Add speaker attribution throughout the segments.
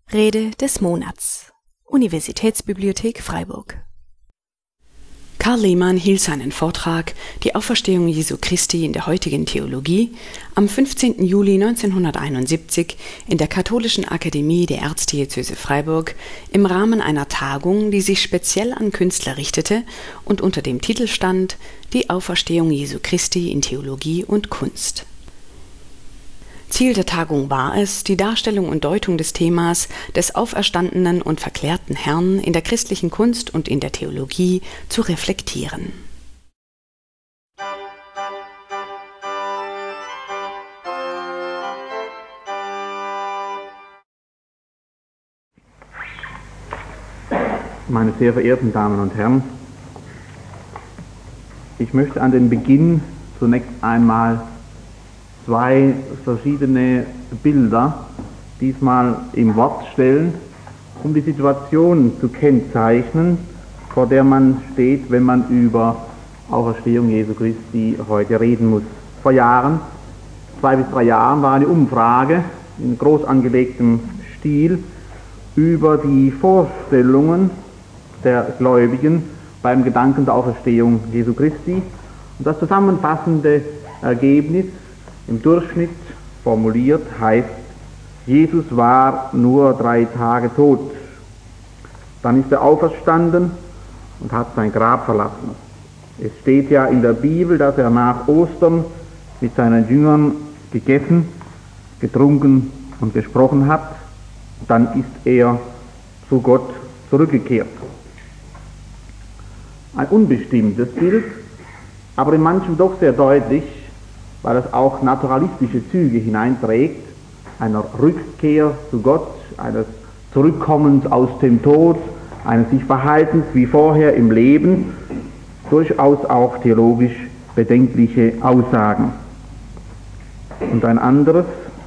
Speaker 1: Rede des Monats. Universitätsbibliothek Freiburg. Karl Lehmann hielt seinen Vortrag »Die Auferstehung Jesu Christi in der heutigen Theologie« am 15. Juli 1971 in der Katholischen Akademie der Erzdiözese Freiburg im Rahmen einer Tagung, die sich speziell an Künstler richtete und unter dem Titel stand »Die Auferstehung Jesu Christi in Theologie und Kunst«. Ziel der Tagung war es, die Darstellung und Deutung des Themas des auferstandenen und verklärten Herrn in der christlichen Kunst und in der Theologie zu reflektieren.
Speaker 2: Meine sehr verehrten Damen und Herren, ich möchte an den Beginn zunächst einmal zwei verschiedene Bilder diesmal im Wort stellen, um die Situation zu kennzeichnen, vor der man steht, wenn man über Auferstehung Jesu Christi heute reden muss. Vor Jahren, 2 bis 3 Jahren, war eine Umfrage in groß angelegtem Stil über die Vorstellungen der Gläubigen beim Gedanken der Auferstehung Jesu Christi. Und das zusammenfassende Ergebnis im Durchschnitt formuliert heißt: Jesus war nur 3 Tage tot. Dann ist er auferstanden und hat sein Grab verlassen. Es steht ja in der Bibel, dass er nach Ostern mit seinen Jüngern gegessen, getrunken und gesprochen hat. Dann ist er zu Gott zurückgekehrt. Ein unbestimmtes Bild, aber in manchem doch sehr deutlich, weil es auch naturalistische Züge hineinträgt, einer Rückkehr zu Gott, eines Zurückkommens aus dem Tod, eines sich Verhaltens wie vorher im Leben, durchaus auch theologisch bedenkliche Aussagen. Und ein anderes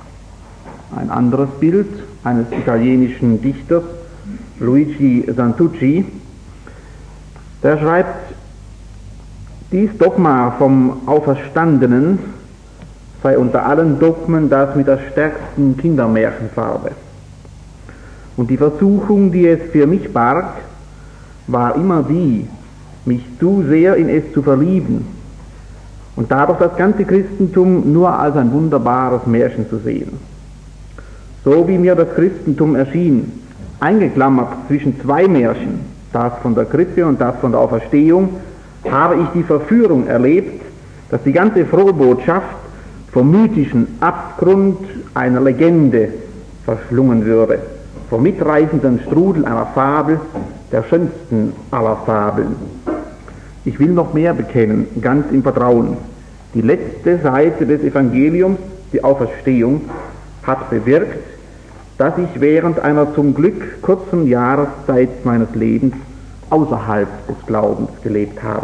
Speaker 2: Bild eines italienischen Dichters, Luigi Santucci, der schreibt: Dies Dogma vom Auferstandenen sei unter allen Dogmen das mit der stärksten Kindermärchenfarbe. Und die Versuchung, die es für mich barg, war immer die, mich zu sehr in es zu verlieben und dadurch das ganze Christentum nur als ein wunderbares Märchen zu sehen. So wie mir das Christentum erschien, eingeklammert zwischen 2 Märchen, das von der Krippe und das von der Auferstehung, habe ich die Verführung erlebt, dass die ganze Frohbotschaft vom mythischen Abgrund einer Legende verschlungen würde, vom mitreißenden Strudel einer Fabel, der schönsten aller Fabeln. Ich will noch mehr bekennen, ganz im Vertrauen. Die letzte Seite des Evangeliums, die Auferstehung, hat bewirkt, dass ich während einer zum Glück kurzen Jahreszeit meines Lebens außerhalb des Glaubens gelebt habe.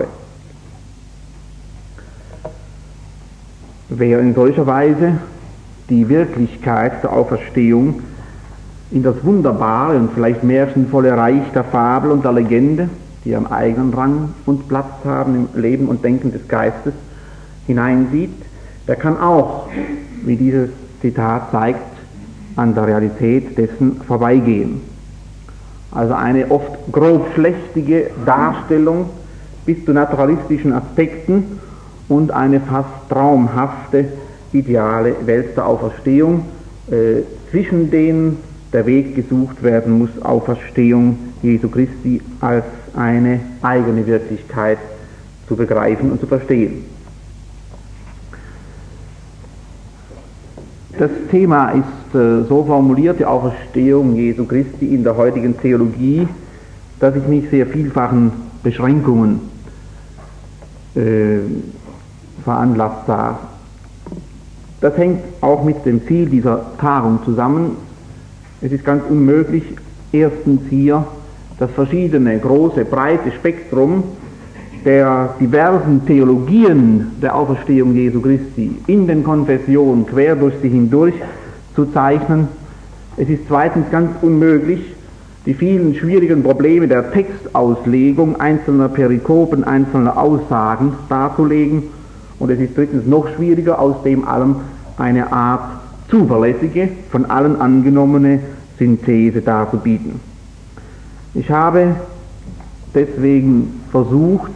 Speaker 2: Wer in solcher Weise die Wirklichkeit der Auferstehung in das wunderbare und vielleicht märchenvolle Reich der Fabel und der Legende, die ihren eigenen Rang und Platz haben im Leben und Denken des Geistes, hineinsieht, der kann auch, wie dieses Zitat zeigt, an der Realität dessen vorbeigehen. Also eine oft grobschlächtige Darstellung bis zu naturalistischen Aspekten und eine fast traumhafte, ideale Welt der Auferstehung, zwischen denen der Weg gesucht werden muss, Auferstehung Jesu Christi als eine eigene Wirklichkeit zu begreifen und zu verstehen. Das Thema ist so formuliert, die Auferstehung Jesu Christi in der heutigen Theologie, dass ich mich sehr vielfachen Beschränkungen veranlasst sah. Das hängt auch mit dem Ziel dieser Tagung zusammen. Es ist ganz unmöglich, erstens hier das verschiedene, große, breite Spektrum der diversen Theologien der Auferstehung Jesu Christi in den Konfessionen quer durch sie hindurch zu zeichnen. Es ist zweitens ganz unmöglich, die vielen schwierigen Probleme der Textauslegung einzelner Perikopen, einzelner Aussagen darzulegen. Und es ist drittens noch schwieriger, aus dem allem eine Art zuverlässige, von allen angenommene Synthese darzubieten. Ich habe deswegen versucht,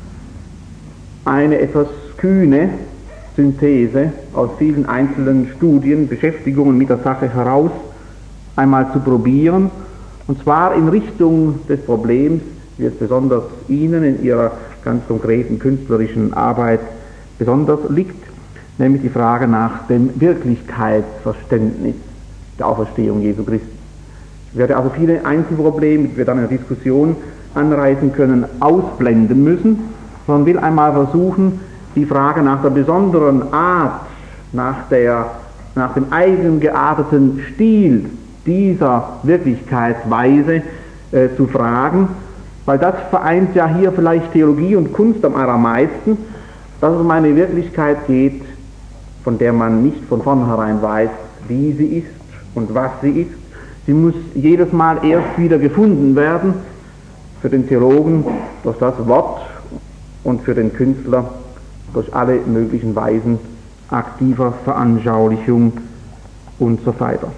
Speaker 2: eine etwas kühne Synthese aus vielen einzelnen Studien, Beschäftigungen mit der Sache heraus einmal zu probieren, und zwar in Richtung des Problems, wie es besonders Ihnen in Ihrer ganz konkreten künstlerischen Arbeit besonders liegt, nämlich die Frage nach dem Wirklichkeitsverständnis der Auferstehung Jesu Christi. Ich werde also viele Einzelprobleme, die wir dann in der Diskussion anreißen können, ausblenden müssen, sondern will einmal versuchen, die Frage nach der besonderen Art, nach dem eigen gearteten Stil dieser Wirklichkeitsweise zu fragen, weil das vereint ja hier vielleicht Theologie und Kunst am allermeisten, dass es um eine Wirklichkeit geht, von der man nicht von vornherein weiß, wie sie ist und was sie ist. Sie muss jedes Mal erst wieder gefunden werden, für den Theologen durch das Wort und für den Künstler durch alle möglichen Weisen aktiver Veranschaulichung und so weiter.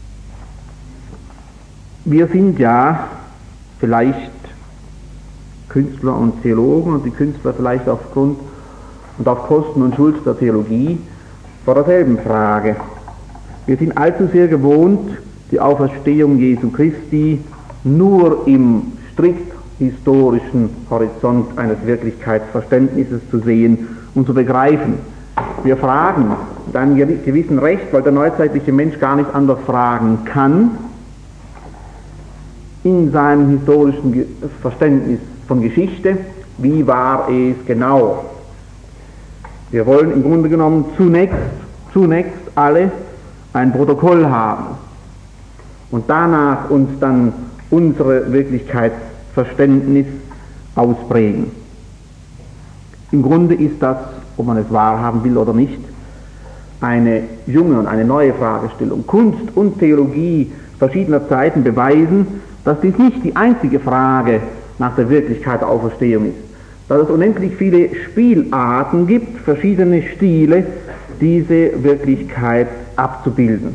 Speaker 2: Wir sind ja vielleicht Künstler und Theologen, und die Künstler vielleicht aufgrund und auf Kosten und Schuld der Theologie vor derselben Frage. Wir sind allzu sehr gewohnt, die Auferstehung Jesu Christi nur im strikt historischen Horizont eines Wirklichkeitsverständnisses zu sehen und zu begreifen. Wir fragen mit einem gewissen Recht, weil der neuzeitliche Mensch gar nicht anders fragen kann, in seinem historischen Verständnis von Geschichte, wie war es genau? Wir wollen im Grunde genommen zunächst alle ein Protokoll haben und danach uns dann unsere Wirklichkeitsverständnis ausprägen. Im Grunde ist das, ob man es wahrhaben will oder nicht, eine junge und eine neue Fragestellung. Kunst und Theologie verschiedener Zeiten beweisen, dass dies nicht die einzige Frage nach der Wirklichkeit der Auferstehung ist, dass es unendlich viele Spielarten gibt, verschiedene Stile, diese Wirklichkeit abzubilden.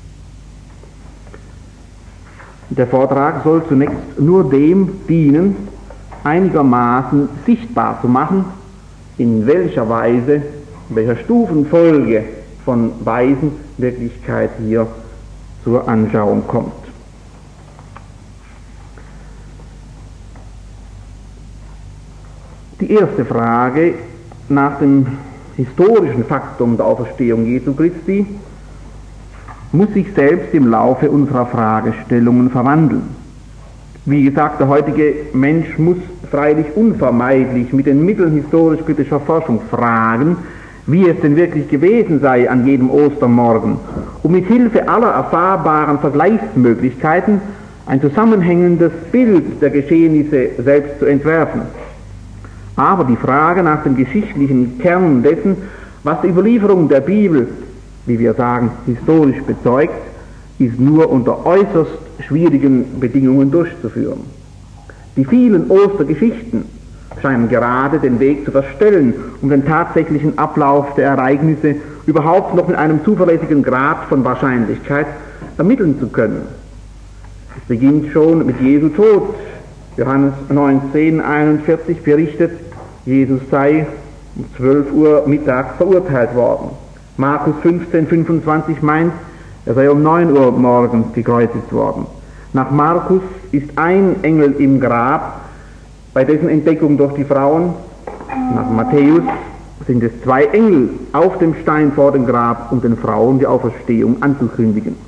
Speaker 2: Der Vortrag soll zunächst nur dem dienen, einigermaßen sichtbar zu machen, in welcher Weise, in welcher Stufenfolge von Weisen Wirklichkeit hier zur Anschauung kommt. Die erste Frage nach dem historischen Faktum der Auferstehung Jesu Christi muss sich selbst im Laufe unserer Fragestellungen verwandeln. Wie gesagt, der heutige Mensch muss freilich unvermeidlich mit den Mitteln historisch-kritischer Forschung fragen, wie es denn wirklich gewesen sei an jedem Ostermorgen, um mit Hilfe aller erfahrbaren Vergleichsmöglichkeiten ein zusammenhängendes Bild der Geschehnisse selbst zu entwerfen. Aber die Frage nach dem geschichtlichen Kern dessen, was die Überlieferung der Bibel, wie wir sagen, historisch bezeugt, ist nur unter äußerst schwierigen Bedingungen durchzuführen. Die vielen Ostergeschichten scheinen gerade den Weg zu verstellen, um den tatsächlichen Ablauf der Ereignisse überhaupt noch mit einem zuverlässigen Grad von Wahrscheinlichkeit ermitteln zu können. Es beginnt schon mit Jesu Tod. Johannes 19,41 berichtet, Jesus sei um 12 Uhr mittags verurteilt worden. Markus 15,25 meint, er sei um 9 Uhr morgens gekreuzigt worden. Nach Markus ist ein Engel im Grab, bei dessen Entdeckung durch die Frauen. Nach Matthäus sind es 2 Engel auf dem Stein vor dem Grab, um den Frauen die Auferstehung anzukündigen.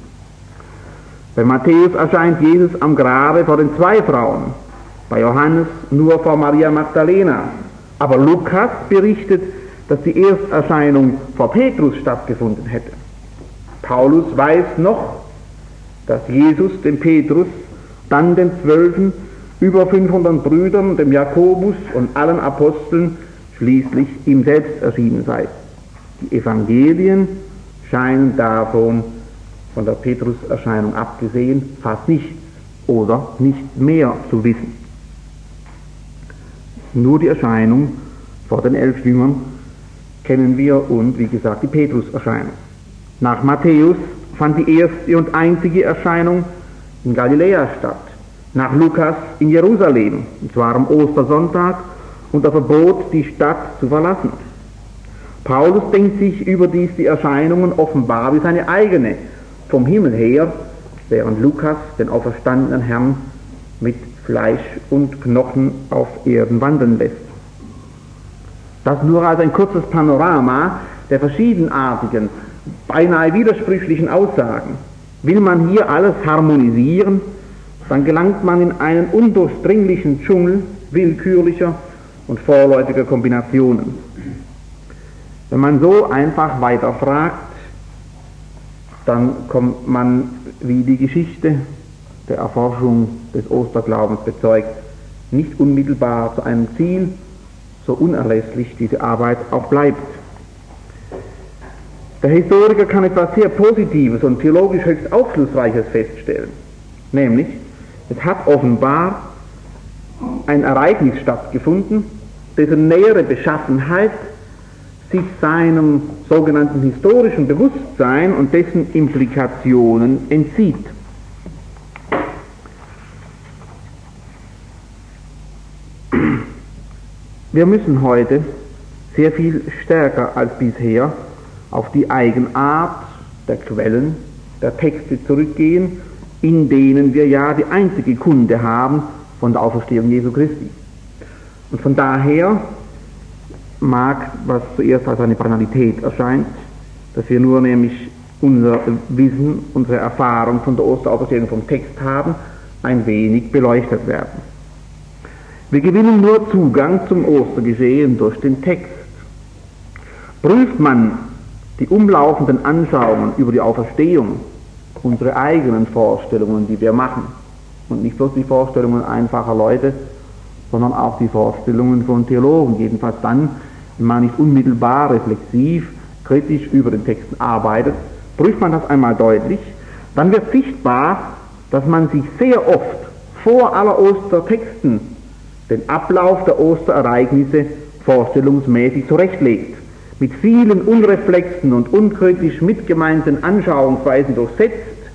Speaker 2: Bei Matthäus erscheint Jesus am Grabe vor den 2 Frauen, bei Johannes nur vor Maria Magdalena. Aber Lukas berichtet, dass die Ersterscheinung vor Petrus stattgefunden hätte. Paulus weiß noch, dass Jesus dem Petrus, dann den 12, über 500 Brüdern, dem Jakobus und allen Aposteln schließlich ihm selbst erschienen sei. Die Evangelien scheinen davon, von der Petruserscheinung abgesehen, fast nichts oder nicht mehr zu wissen. Nur die Erscheinung vor den 11 Jüngern kennen wir und, wie gesagt, die Petruserscheinung. Nach Matthäus fand die erste und einzige Erscheinung in Galiläa statt, nach Lukas in Jerusalem, und zwar am Ostersonntag, und er verbot, die Stadt zu verlassen. Paulus denkt sich überdies die Erscheinungen offenbar wie seine eigene, vom Himmel her, während Lukas den auferstandenen Herrn mit Fleisch und Knochen auf Erden wandeln lässt. Das nur als ein kurzes Panorama der verschiedenartigen, beinahe widersprüchlichen Aussagen. Will man hier alles harmonisieren, dann gelangt man in einen undurchdringlichen Dschungel willkürlicher und vorläufiger Kombinationen. Wenn man so einfach weiterfragt, dann kommt man, wie die Geschichte der Erforschung des Osterglaubens bezeugt, nicht unmittelbar zu einem Ziel, so unerlässlich diese Arbeit auch bleibt. Der Historiker kann etwas sehr Positives und theologisch höchst Aufschlussreiches feststellen, nämlich es hat offenbar ein Ereignis stattgefunden, dessen nähere Beschaffenheit sich seinem sogenannten historischen Bewusstsein und dessen Implikationen entzieht. Wir müssen heute sehr viel stärker als bisher auf die Eigenart der Quellen, der Texte zurückgehen, in denen wir ja die einzige Kunde haben von der Auferstehung Jesu Christi. Und von daher mag, was zuerst als eine Banalität erscheint, dass wir nur nämlich unser Wissen, unsere Erfahrung von der Osterauferstehung vom Text haben, ein wenig beleuchtet werden. Wir gewinnen nur Zugang zum Ostergeschehen durch den Text. Prüft man die umlaufenden Anschauungen über die Auferstehung, unsere eigenen Vorstellungen, die wir machen, und nicht bloß die Vorstellungen einfacher Leute, sondern auch die Vorstellungen von Theologen, jedenfalls dann, wenn man nicht unmittelbar, reflexiv, kritisch über den Texten arbeitet, prüft man das einmal deutlich, dann wird sichtbar, dass man sich sehr oft vor aller Ostertexten den Ablauf der Osterereignisse vorstellungsmäßig zurechtlegt, mit vielen unreflexen und unkritisch mitgemeinten Anschauungsweisen durchsetzt,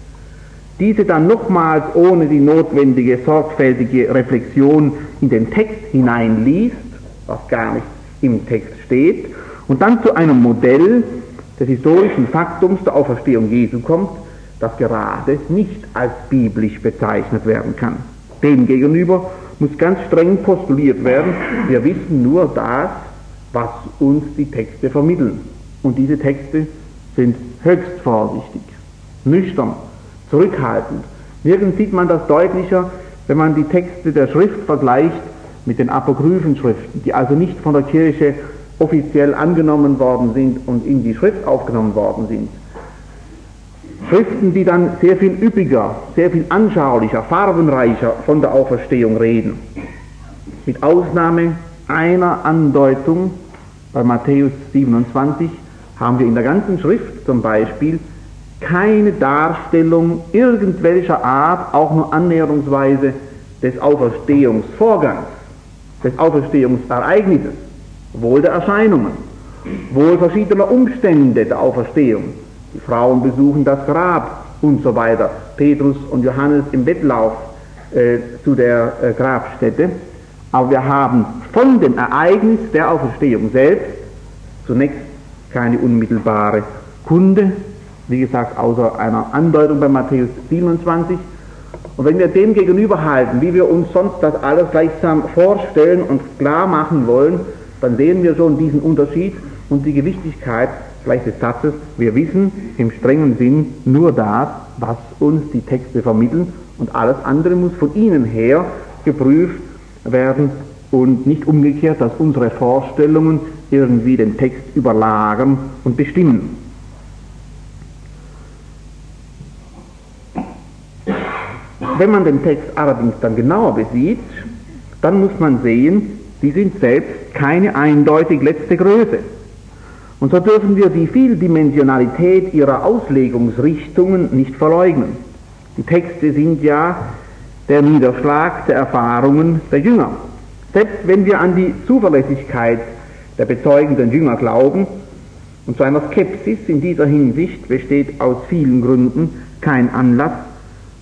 Speaker 2: diese dann nochmals ohne die notwendige sorgfältige Reflexion in den Text hineinliest, was gar nicht im Text steht, und dann zu einem Modell des historischen Faktums der Auferstehung Jesu kommt, das gerade nicht als biblisch bezeichnet werden kann. Demgegenüber muss ganz streng postuliert werden, wir wissen nur das, was uns die Texte vermitteln. Und diese Texte sind höchst vorsichtig, nüchtern, zurückhaltend. Nirgends sieht man das deutlicher, wenn man die Texte der Schrift vergleicht mit den apokryphen Schriften, die also nicht von der Kirche offiziell angenommen worden sind und in die Schrift aufgenommen worden sind. Schriften, die dann sehr viel üppiger, sehr viel anschaulicher, farbenreicher von der Auferstehung reden. Mit Ausnahme einer Andeutung bei Matthäus 27 haben wir in der ganzen Schrift zum Beispiel keine Darstellung irgendwelcher Art, auch nur annäherungsweise, des Auferstehungsvorgangs, des Auferstehungsereignisses, wohl der Erscheinungen, wohl verschiedener Umstände der Auferstehung. Die Frauen besuchen das Grab und so weiter, Petrus und Johannes im Wettlauf zu der Grabstätte. Aber wir haben von dem Ereignis der Auferstehung selbst zunächst keine unmittelbare Kunde, wie gesagt, außer einer Andeutung bei Matthäus 27. Und wenn wir dem gegenüberhalten, wie wir uns sonst das alles gleichsam vorstellen und klar machen wollen, dann sehen wir schon diesen Unterschied und die Gewichtigkeit gleich des Satzes, wir wissen im strengen Sinn nur das, was uns die Texte vermitteln, und alles andere muss von ihnen her geprüft werden und nicht umgekehrt, dass unsere Vorstellungen irgendwie den Text überlagern und bestimmen. Wenn man den Text allerdings dann genauer besieht, dann muss man sehen, die sind selbst keine eindeutig letzte Größe. Und so dürfen wir die Vieldimensionalität ihrer Auslegungsrichtungen nicht verleugnen. Die Texte sind ja der Niederschlag der Erfahrungen der Jünger. Selbst wenn wir an die Zuverlässigkeit der bezeugenden Jünger glauben, und zu einer Skepsis in dieser Hinsicht besteht aus vielen Gründen kein Anlass,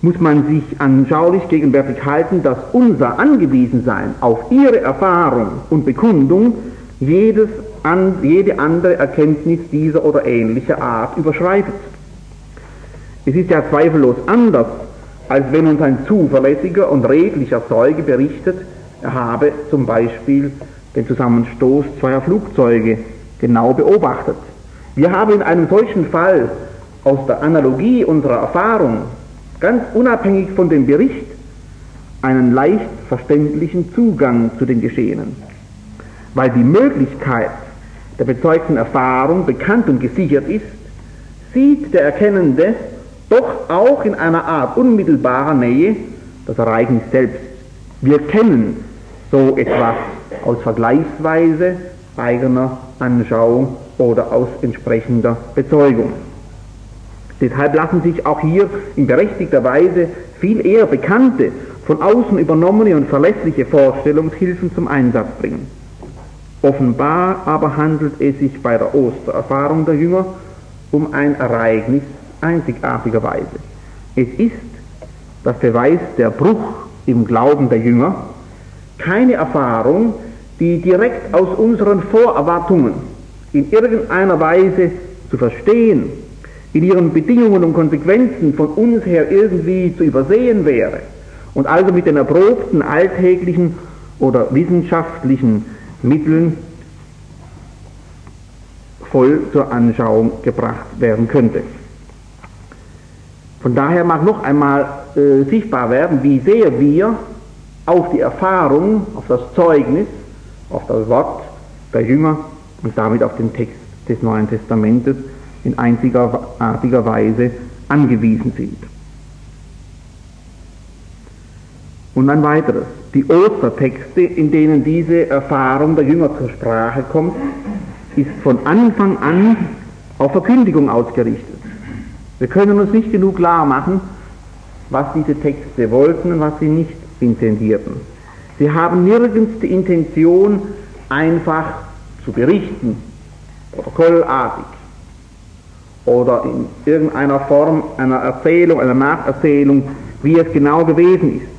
Speaker 2: muss man sich anschaulich gegenwärtig halten, dass unser Angewiesensein auf ihre Erfahrung und Bekundung jede andere Erkenntnis dieser oder ähnlicher Art überschreitet. Es ist ja zweifellos anders, als wenn uns ein zuverlässiger und redlicher Zeuge berichtet, er habe zum Beispiel den Zusammenstoß zweier Flugzeuge genau beobachtet. Wir haben in einem solchen Fall aus der Analogie unserer Erfahrung, ganz unabhängig von dem Bericht, einen leicht verständlichen Zugang zu den Geschehenen, weil die Möglichkeit der bezeugten Erfahrung bekannt und gesichert ist, sieht der Erkennende doch auch in einer Art unmittelbarer Nähe das Ereignis selbst. Wir kennen so etwas aus vergleichsweise eigener Anschauung oder aus entsprechender Bezeugung. Deshalb lassen sich auch hier in berechtigter Weise viel eher bekannte, von außen übernommene und verlässliche Vorstellungshilfen zum Einsatz bringen. Offenbar aber handelt es sich bei der Ostererfahrung der Jünger um ein Ereignis einzigartiger Weise. Es ist, das beweist der Bruch im Glauben der Jünger, keine Erfahrung, die direkt aus unseren Vorerwartungen in irgendeiner Weise zu verstehen, in ihren Bedingungen und Konsequenzen von uns her irgendwie zu übersehen wäre und also mit den erprobten alltäglichen oder wissenschaftlichen Mitteln voll zur Anschauung gebracht werden könnte. Von daher mag noch einmal sichtbar werden, wie sehr wir auf die Erfahrung, auf das Zeugnis, auf das Wort der Jünger und damit auf den Text des Neuen Testamentes in einzigartiger Weise angewiesen sind. Und ein weiteres, die Ostertexte, in denen diese Erfahrung der Jünger zur Sprache kommt, ist von Anfang an auf Verkündigung ausgerichtet. Wir können uns nicht genug klar machen, was diese Texte wollten und was sie nicht intendierten. Sie haben nirgends die Intention, einfach zu berichten, protokollartig oder in irgendeiner Form einer Erzählung, einer Nacherzählung, wie es genau gewesen ist.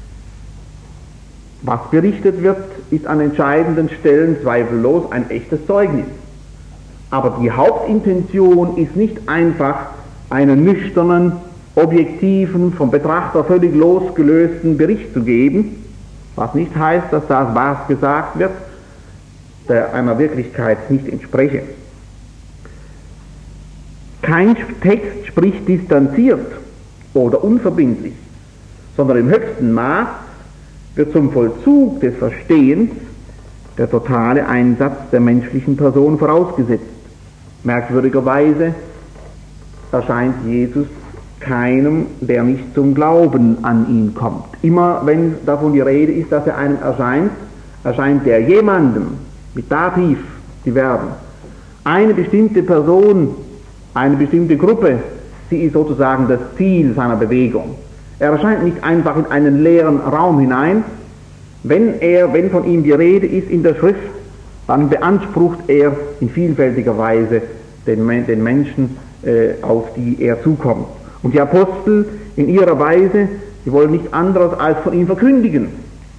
Speaker 2: Was berichtet wird, ist an entscheidenden Stellen zweifellos ein echtes Zeugnis. Aber die Hauptintention ist nicht einfach einen nüchternen, objektiven, vom Betrachter völlig losgelösten Bericht zu geben, was nicht heißt, dass das, was gesagt wird, der einer Wirklichkeit nicht entspreche. Kein Text spricht distanziert oder unverbindlich, sondern im höchsten Maß wird zum Vollzug des Verstehens der totale Einsatz der menschlichen Person vorausgesetzt. Merkwürdigerweise erscheint Jesus keinem, der nicht zum Glauben an ihn kommt. Immer wenn davon die Rede ist, dass er einem erscheint, erscheint der jemandem mit Dativ, die Verben. Eine bestimmte Person, eine bestimmte Gruppe, sie ist sozusagen das Ziel seiner Bewegung. Er erscheint nicht einfach in einen leeren Raum hinein. Wenn von ihm die Rede ist in der Schrift, dann beansprucht er in vielfältiger Weise den Menschen, auf die er zukommt. Und die Apostel in ihrer Weise, sie wollen nichts anderes als von ihm verkündigen.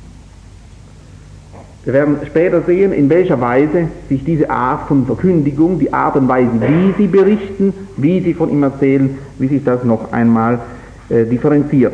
Speaker 2: Wir werden später sehen, in welcher Weise sich diese Art von Verkündigung, die Art und Weise, wie sie berichten, wie sie von ihm erzählen, wie sich das noch einmal differenziert.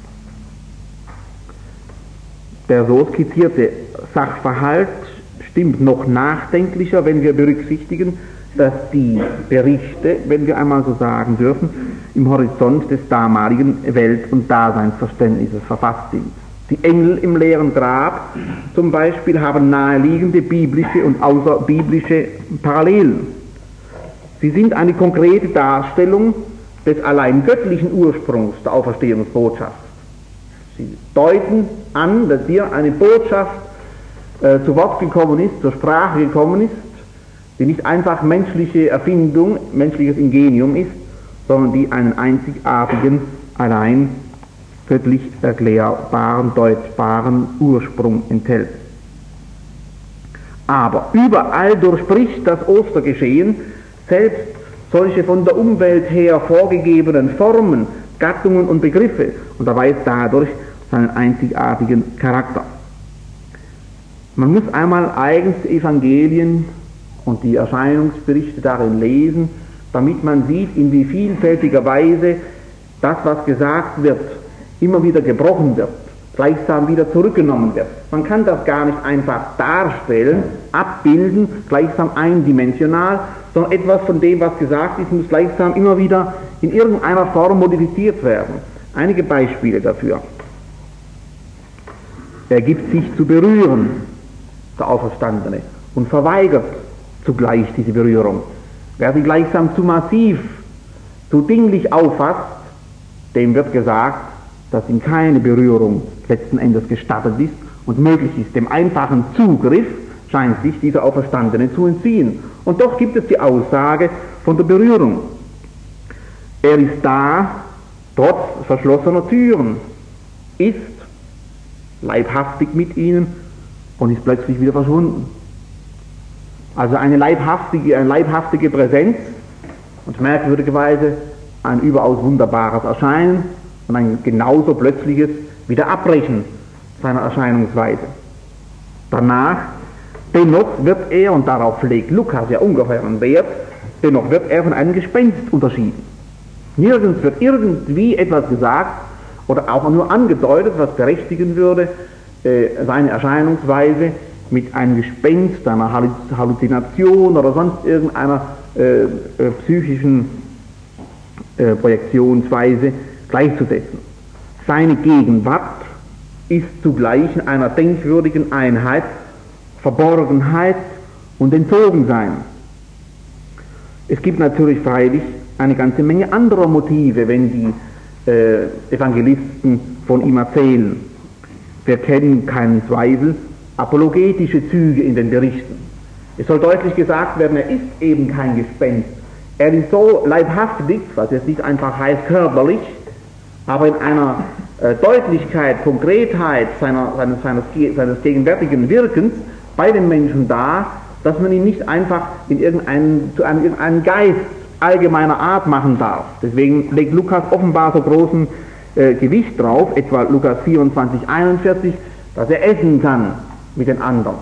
Speaker 2: Der so skizzierte Sachverhalt stimmt noch nachdenklicher, wenn wir berücksichtigen, dass die Berichte, wenn wir einmal so sagen dürfen, im Horizont des damaligen Welt- und Daseinsverständnisses verfasst sind. Die Engel im leeren Grab zum Beispiel haben naheliegende biblische und außerbiblische Parallelen. Sie sind eine konkrete Darstellung des allein göttlichen Ursprungs der Auferstehungsbotschaft. Sie deuten an, dass hier eine Botschaft zu Wort gekommen ist, zur Sprache gekommen ist, die nicht einfach menschliche Erfindung, menschliches Ingenium ist, sondern die einen einzigartigen, allein göttlich erklärbaren, deutbaren Ursprung enthält. Aber überall durchbricht das Ostergeschehen selbst solche von der Umwelt her vorgegebenen Formen Gattungen und Begriffe und erweist dadurch seinen einzigartigen Charakter. Man muss einmal eigens die Evangelien und die Erscheinungsberichte darin lesen, damit man sieht, in wie vielfältiger Weise das, was gesagt wird, immer wieder gebrochen wird, gleichsam wieder zurückgenommen wird. Man kann das gar nicht einfach darstellen, abbilden, gleichsam eindimensional, sondern etwas von dem, was gesagt ist, muss gleichsam immer wieder in irgendeiner Form modifiziert werden. Einige Beispiele dafür. Er gibt sich zu berühren, der Auferstandene, und verweigert zugleich diese Berührung. Wer sie gleichsam zu massiv, zu dinglich auffasst, dem wird gesagt, dass ihm keine Berührung letzten Endes gestattet ist und möglich ist. Dem einfachen Zugriff scheint sich dieser Auferstandene zu entziehen. Und doch gibt es die Aussage von der Berührung. Er ist da, trotz verschlossener Türen, ist leibhaftig mit ihnen und ist plötzlich wieder verschwunden. Also eine leibhaftige Präsenz und merkwürdigerweise ein überaus wunderbares Erscheinen und ein genauso plötzliches Wiederabbrechen seiner Erscheinungsweise. Danach, dennoch wird er, und darauf legt Lukas ja ungeheuren Wert, dennoch wird er von einem Gespenst unterschieden. Nirgends wird irgendwie etwas gesagt oder auch nur angedeutet, was berechtigen würde, seine Erscheinungsweise mit einem Gespenst, einer Halluzination oder sonst irgendeiner psychischen Projektionsweise gleichzusetzen. Seine Gegenwart ist zugleich in einer denkwürdigen Einheit Verborgenheit und Entzogensein. Es gibt natürlich freilich eine ganze Menge anderer Motive, wenn die Evangelisten von ihm erzählen. Wir kennen keinen Zweifel apologetische Züge in den Berichten. Es soll deutlich gesagt werden, er ist eben kein Gespenst. Er ist so leibhaftig, was jetzt nicht einfach heißt körperlich, aber in einer Deutlichkeit, Konkretheit seines gegenwärtigen Wirkens bei den Menschen da, dass man ihn nicht einfach zu einem Geist allgemeiner Art machen darf. Deswegen legt Lukas offenbar so großen Gewicht drauf, etwa Lukas 24, 41, dass er essen kann mit den anderen.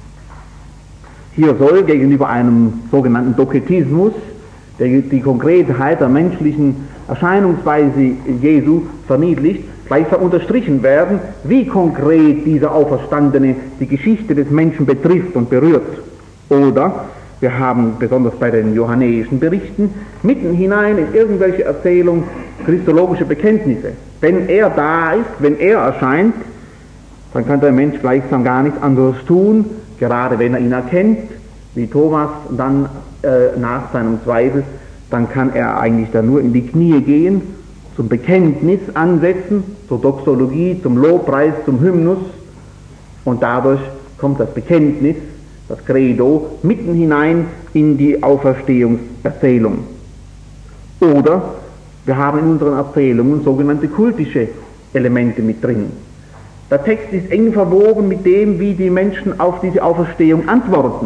Speaker 2: Hier soll gegenüber einem sogenannten Doketismus die Konkretheit der menschlichen Erscheinungsweise Jesu verniedlicht, gleichsam unterstrichen werden, wie konkret dieser Auferstandene die Geschichte des Menschen betrifft und berührt. Oder wir haben besonders bei den johannäischen Berichten mitten hinein in irgendwelche Erzählung christologische Bekenntnisse. Wenn er da ist, wenn er erscheint, dann kann der Mensch gleichsam gar nichts anderes tun, gerade wenn er ihn erkennt, wie Thomas dann nach seinem Zweifel, dann kann er eigentlich da nur in die Knie gehen, zum Bekenntnis ansetzen, zur Doxologie, zum Lobpreis, zum Hymnus, und dadurch kommt das Bekenntnis, das Credo, mitten hinein in die Auferstehungserzählung. Oder wir haben in unseren Erzählungen sogenannte kultische Elemente mit drin. Der Text ist eng verwoben mit dem, wie die Menschen auf diese Auferstehung antworten.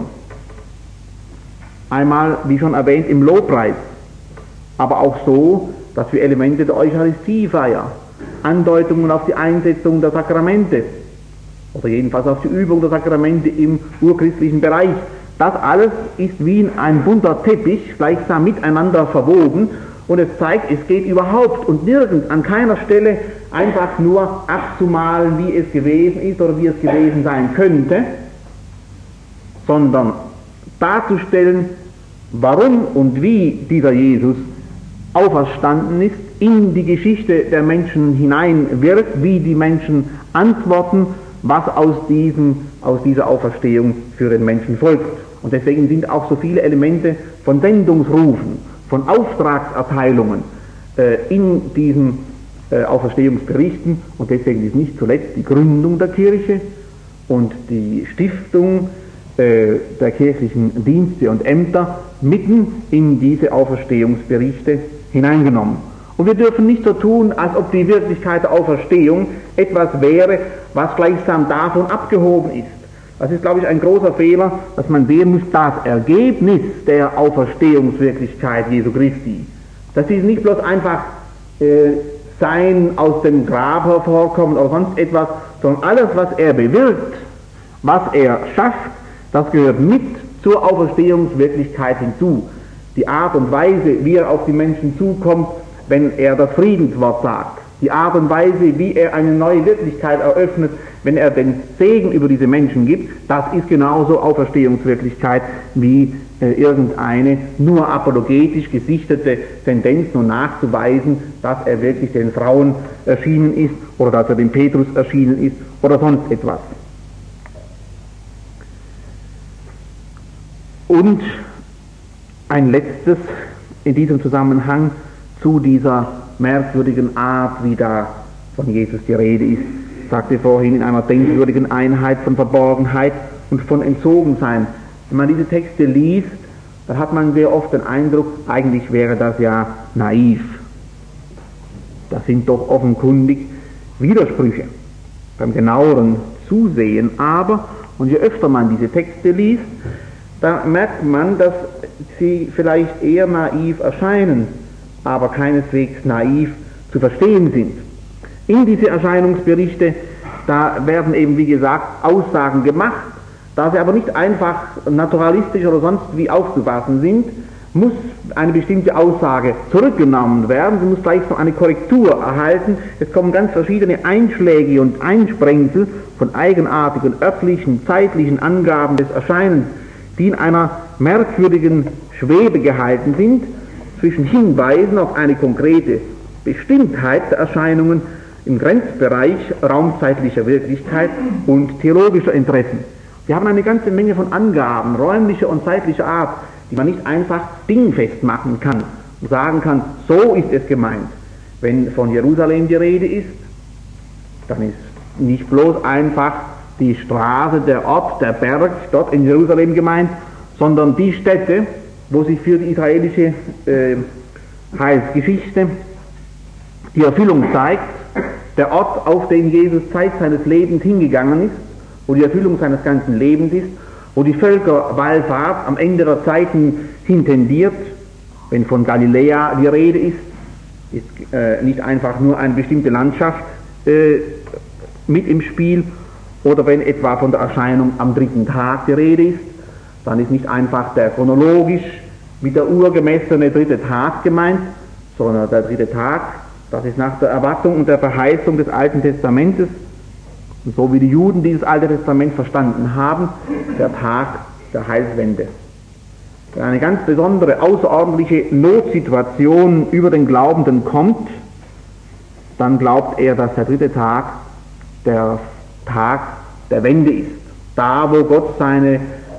Speaker 2: Einmal, wie schon erwähnt, im Lobpreis, aber auch so, dass wir Elemente der Eucharistiefeier, Andeutungen auf die Einsetzung der Sakramente oder jedenfalls auf die Übung der Sakramente im urchristlichen Bereich, das alles ist wie in ein bunter Teppich gleichsam miteinander verwoben, und es zeigt, es geht überhaupt und nirgends an keiner Stelle einfach nur abzumalen, wie es gewesen ist oder wie es gewesen sein könnte, sondern darzustellen, warum und wie dieser Jesus auferstanden ist, in die Geschichte der Menschen hineinwirkt, wie die Menschen antworten, was aus dieser Auferstehung für den Menschen folgt. Und deswegen sind auch so viele Elemente von Sendungsrufen, von Auftragserteilungen in diesen Auferstehungsberichten, und deswegen ist nicht zuletzt die Gründung der Kirche und die Stiftung der kirchlichen Dienste und Ämter mitten in diese Auferstehungsberichte hineingenommen. Und wir dürfen nicht so tun, als ob die Wirklichkeit der Auferstehung etwas wäre, was gleichsam davon abgehoben ist. Das ist, glaube ich, ein großer Fehler, dass man sehen muss, das Ergebnis der Auferstehungswirklichkeit Jesu Christi, das ist nicht bloß einfach sein aus dem Grab hervorkommen oder sonst etwas, sondern alles, was er bewirkt, was er schafft, das gehört mit zur Auferstehungswirklichkeit hinzu. Die Art und Weise, wie er auf die Menschen zukommt, wenn er das Friedenswort sagt, die Art und Weise, wie er eine neue Wirklichkeit eröffnet, wenn er den Segen über diese Menschen gibt, das ist genauso Auferstehungswirklichkeit wie irgendeine nur apologetisch gesichtete Tendenz nur nachzuweisen, dass er wirklich den Frauen erschienen ist oder dass er dem Petrus erschienen ist oder sonst etwas. Und ein letztes in diesem Zusammenhang zu dieser merkwürdigen Art, wie da von Jesus die Rede ist, sagte vorhin, in einer denkwürdigen Einheit von Verborgenheit und von Entzogensein. Wenn man diese Texte liest, dann hat man sehr oft den Eindruck, eigentlich wäre das ja naiv. Das sind doch offenkundig Widersprüche. Beim genaueren Zusehen aber, und je öfter man diese Texte liest, da merkt man, dass sie vielleicht eher naiv erscheinen, aber keineswegs naiv zu verstehen sind. In diese Erscheinungsberichte, da werden eben, wie gesagt, Aussagen gemacht. Da sie aber nicht einfach naturalistisch oder sonst wie aufzufassen sind, muss eine bestimmte Aussage zurückgenommen werden. Sie muss gleich so eine Korrektur erhalten. Es kommen ganz verschiedene Einschläge und Einsprengsel von eigenartigen örtlichen, zeitlichen Angaben des Erscheinens, die in einer merkwürdigen Schwebe gehalten sind, zwischen Hinweisen auf eine konkrete Bestimmtheit der Erscheinungen im Grenzbereich raumzeitlicher Wirklichkeit und theologischer Interessen. Wir haben eine ganze Menge von Angaben, räumlicher und zeitlicher Art, die man nicht einfach dingfest machen kann und sagen kann, so ist es gemeint. Wenn von Jerusalem die Rede ist, dann ist nicht bloß einfach die Straße, der Ort, der Berg dort in Jerusalem gemeint, sondern die Stätte, wo sich für die israelische Heilsgeschichte die Erfüllung zeigt, der Ort, auf den Jesus Zeit seines Lebens hingegangen ist, wo die Erfüllung seines ganzen Lebens ist, wo die Völkerwallfahrt am Ende der Zeiten hintendiert. Wenn von Galiläa die Rede ist nicht einfach nur eine bestimmte Landschaft mit im Spiel, oder wenn etwa von der Erscheinung am 3. Tag die Rede ist, dann ist nicht einfach der chronologisch mit der Uhr gemessene 3. Tag gemeint, sondern der 3. Tag, das ist nach der Erwartung und der Verheißung des Alten Testamentes, und so wie die Juden dieses Alte Testament verstanden haben, der Tag der Heilswende. Wenn eine ganz besondere, außerordentliche Notsituation über den Glaubenden kommt, dann glaubt er, dass der 3. Tag der Tag der Wende ist. Da, wo Gott seine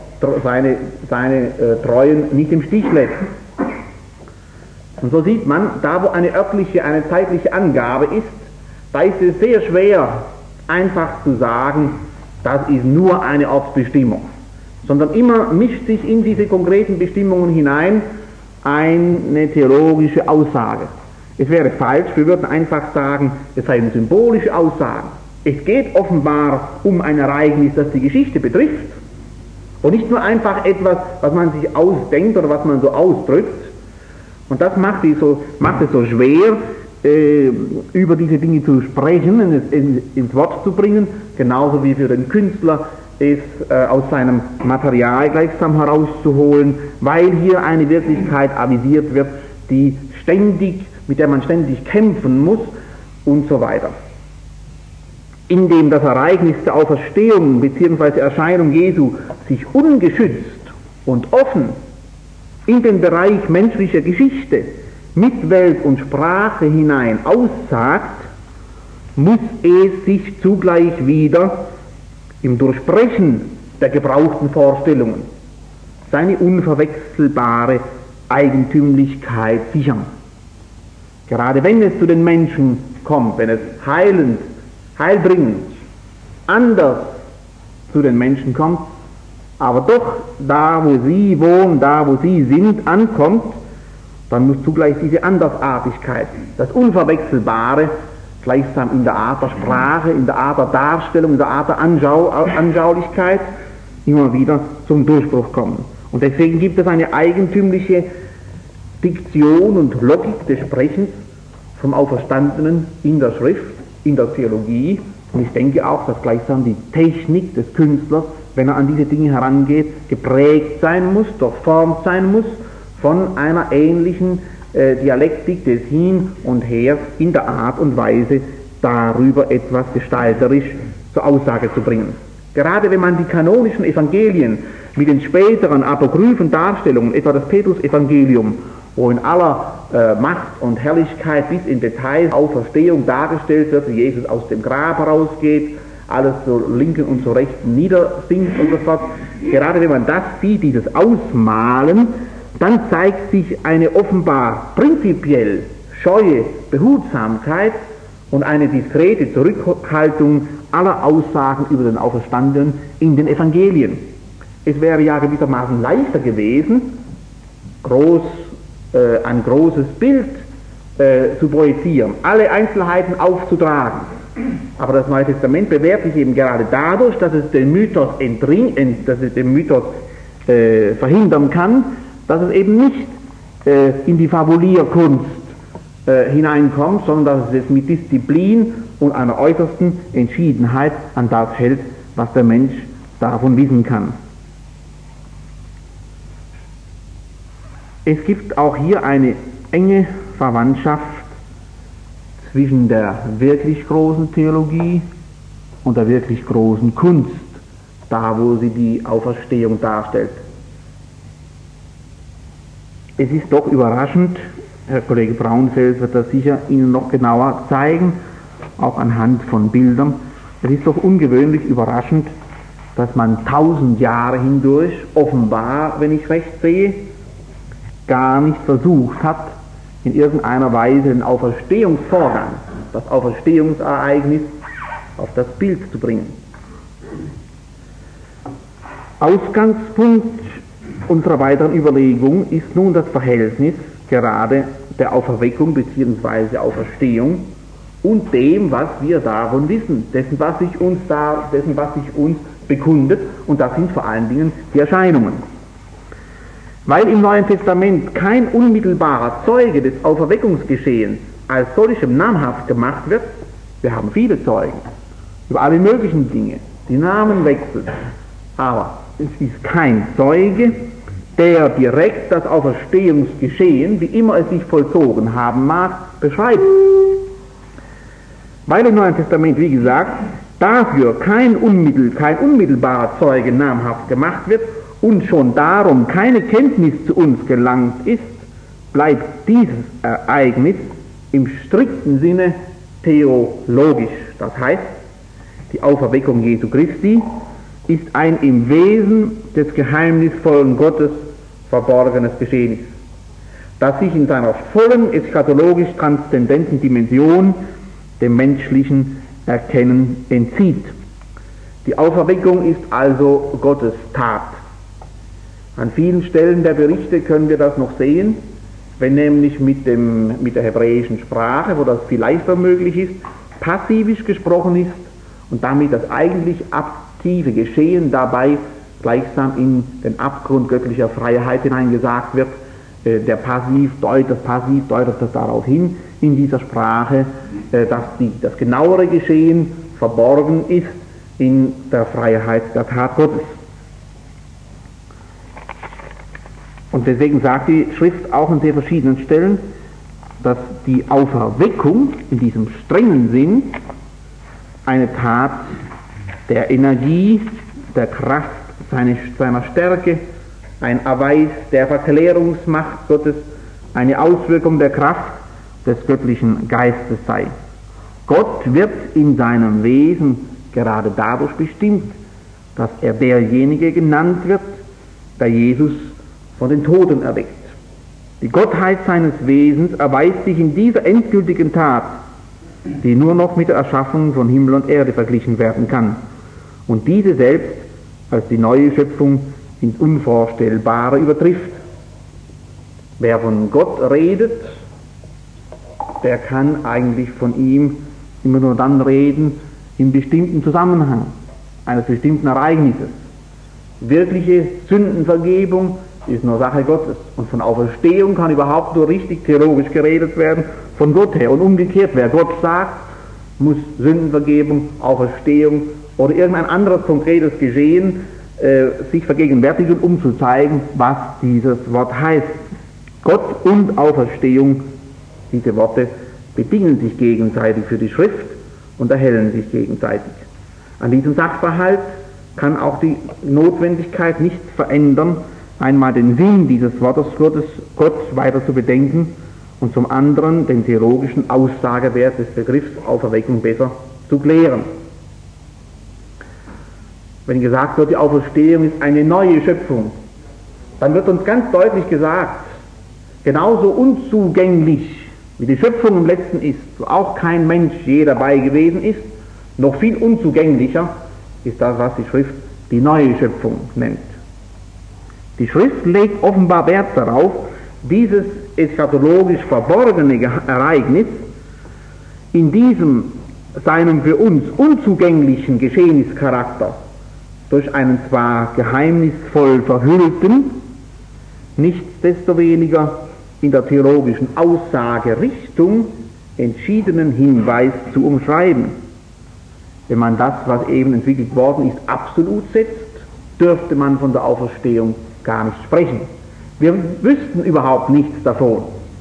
Speaker 2: Treuen nicht im Stich lässt. Und so sieht man, da wo eine örtliche, eine zeitliche Angabe ist, da ist es sehr schwer, einfach zu sagen, das ist nur eine Ortsbestimmung. Sondern immer mischt sich in diese konkreten Bestimmungen hinein eine theologische Aussage. Es wäre falsch, wir würden einfach sagen, es sei eine symbolische Aussage. Es geht offenbar um ein Ereignis, das die Geschichte betrifft. Und nicht nur einfach etwas, was man sich ausdenkt oder was man so ausdrückt. Und das macht es so schwer, über diese Dinge zu sprechen, ins Wort zu bringen, genauso wie für den Künstler es aus seinem Material gleichsam herauszuholen, weil hier eine Wirklichkeit avisiert wird, mit der man ständig kämpfen muss und so weiter. Indem das Ereignis der Auferstehung bzw. Erscheinung Jesu sich ungeschützt und offen in den Bereich menschlicher Geschichte mit Welt und Sprache hinein aussagt, muss es sich zugleich wieder im Durchbrechen der gebrauchten Vorstellungen seine unverwechselbare Eigentümlichkeit sichern. Gerade wenn es zu den Menschen kommt, wenn es heilbringend, anders zu den Menschen kommt, aber doch da, wo sie wohnen, da, wo sie sind, ankommt, dann muss zugleich diese Andersartigkeit, das Unverwechselbare, gleichsam in der Art der Sprache, in der Art der Darstellung, in der Art der Anschaulichkeit immer wieder zum Durchbruch kommen. Und deswegen gibt es eine eigentümliche Diktion und Logik des Sprechens, vom Auferstandenen in der Schrift, in der Theologie, und ich denke auch, dass gleichsam die Technik des Künstlers, wenn er an diese Dinge herangeht, geprägt sein muss, durchformt sein muss von einer ähnlichen Dialektik des Hin und Her in der Art und Weise, darüber etwas gestalterisch zur Aussage zu bringen. Gerade wenn man die kanonischen Evangelien mit den späteren apokryphen Darstellungen, etwa das Petrus-Evangelium, wo in aller Macht und Herrlichkeit bis in Details Auferstehung dargestellt wird, wie Jesus aus dem Grab herausgeht, alles zur linken und zur rechten niedersinkt und so fort. Gerade wenn man das sieht, dieses Ausmalen, dann zeigt sich eine offenbar prinzipiell scheue Behutsamkeit und eine diskrete Zurückhaltung aller Aussagen über den Auferstandenen in den Evangelien. Es wäre ja gewissermaßen leichter gewesen, ein großes Bild zu projizieren, alle Einzelheiten aufzutragen. Aber das Neue Testament bewährt sich eben gerade dadurch, dass es den Mythos verhindern kann, dass es eben nicht in die Fabulierkunst hineinkommt, sondern dass es mit Disziplin und einer äußersten Entschiedenheit an das hält, was der Mensch davon wissen kann. Es gibt auch hier eine enge Verwandtschaft zwischen der wirklich großen Theologie und der wirklich großen Kunst, da wo sie die Auferstehung darstellt. Es ist doch überraschend, Herr Kollege Braunfels wird das sicher Ihnen noch genauer zeigen, auch anhand von Bildern. Es ist doch ungewöhnlich überraschend, dass man 1000 Jahre hindurch, offenbar, wenn ich recht sehe, gar nicht versucht hat, in irgendeiner Weise den Auferstehungsvorgang, das Auferstehungsereignis auf das Bild zu bringen. Ausgangspunkt unserer weiteren Überlegung ist nun das Verhältnis gerade der Auferweckung bzw. Auferstehung und dem, was wir davon wissen, dessen, was sich uns bekundet, und das sind vor allen Dingen die Erscheinungen. Weil im Neuen Testament kein unmittelbarer Zeuge des Auferweckungsgeschehens als solchem namhaft gemacht wird, wir haben viele Zeugen über alle möglichen Dinge, die Namen wechseln, aber es ist kein Zeuge, der direkt das Auferstehungsgeschehen, wie immer es sich vollzogen haben mag, beschreibt. Weil im Neuen Testament, wie gesagt, dafür kein unmittelbarer Zeuge namhaft gemacht wird und schon darum keine Kenntnis zu uns gelangt ist, bleibt dieses Ereignis im strikten Sinne theologisch. Das heißt, die Auferweckung Jesu Christi ist ein im Wesen des geheimnisvollen Gottes verborgenes Geschehnis, das sich in seiner vollen eschatologisch transzendenten Dimension dem menschlichen Erkennen entzieht. Die Auferweckung ist also Gottes Tat. An vielen Stellen der Berichte können wir das noch sehen, wenn nämlich mit der hebräischen Sprache, wo das viel leichter möglich ist, passivisch gesprochen ist und damit das eigentlich aktive Geschehen dabei gleichsam in den Abgrund göttlicher Freiheit hineingesagt wird. Das Passiv deutet das darauf hin in dieser Sprache, dass das genauere Geschehen verborgen ist in der Freiheit der Tat Gottes. Und deswegen sagt die Schrift auch an sehr verschiedenen Stellen, dass die Auferweckung in diesem strengen Sinn eine Tat der Energie, der Kraft, seiner Stärke, ein Erweis der Verklärungsmacht Gottes, eine Auswirkung der Kraft des göttlichen Geistes sei. Gott wird in seinem Wesen gerade dadurch bestimmt, dass er derjenige genannt wird, der Jesus von den Toten erweckt. Die Gottheit seines Wesens erweist sich in dieser endgültigen Tat, die nur noch mit der Erschaffung von Himmel und Erde verglichen werden kann, und diese selbst als die neue Schöpfung ins Unvorstellbare übertrifft. Wer von Gott redet, der kann eigentlich von ihm immer nur dann reden im bestimmten Zusammenhang eines bestimmten Ereignisses. Wirkliche Sündenvergebung ist nur Sache Gottes. Und von Auferstehung kann überhaupt nur richtig theologisch geredet werden, von Gott her. Und umgekehrt, wer Gott sagt, muss Sündenvergebung, Auferstehung oder irgendein anderes konkretes Geschehen sich vergegenwärtigen, um zu zeigen, was dieses Wort heißt. Gott und Auferstehung, diese Worte bedingen sich gegenseitig für die Schrift und erhellen sich gegenseitig. An diesem Sachverhalt kann auch die Notwendigkeit nicht verändern, einmal den Sinn dieses Wortes Gott weiter zu bedenken und zum anderen den theologischen Aussagewert des Begriffs Auferweckung besser zu klären. Wenn gesagt wird, die Auferstehung ist eine neue Schöpfung, dann wird uns ganz deutlich gesagt, genauso unzugänglich wie die Schöpfung im Letzten ist, wo auch kein Mensch je dabei gewesen ist, noch viel unzugänglicher ist das, was die Schrift die neue Schöpfung nennt. Die Schrift legt offenbar Wert darauf, dieses eschatologisch verborgene Ereignis in diesem seinem für uns unzugänglichen Geschehnischarakter durch einen zwar geheimnisvoll verhüllten, nichtsdestoweniger in der theologischen Aussagerichtung entschiedenen Hinweis zu umschreiben. Wenn man das, was eben entwickelt worden ist, absolut setzt, dürfte man von der Auferstehung gar nicht sprechen. Wir wüssten überhaupt nichts davon.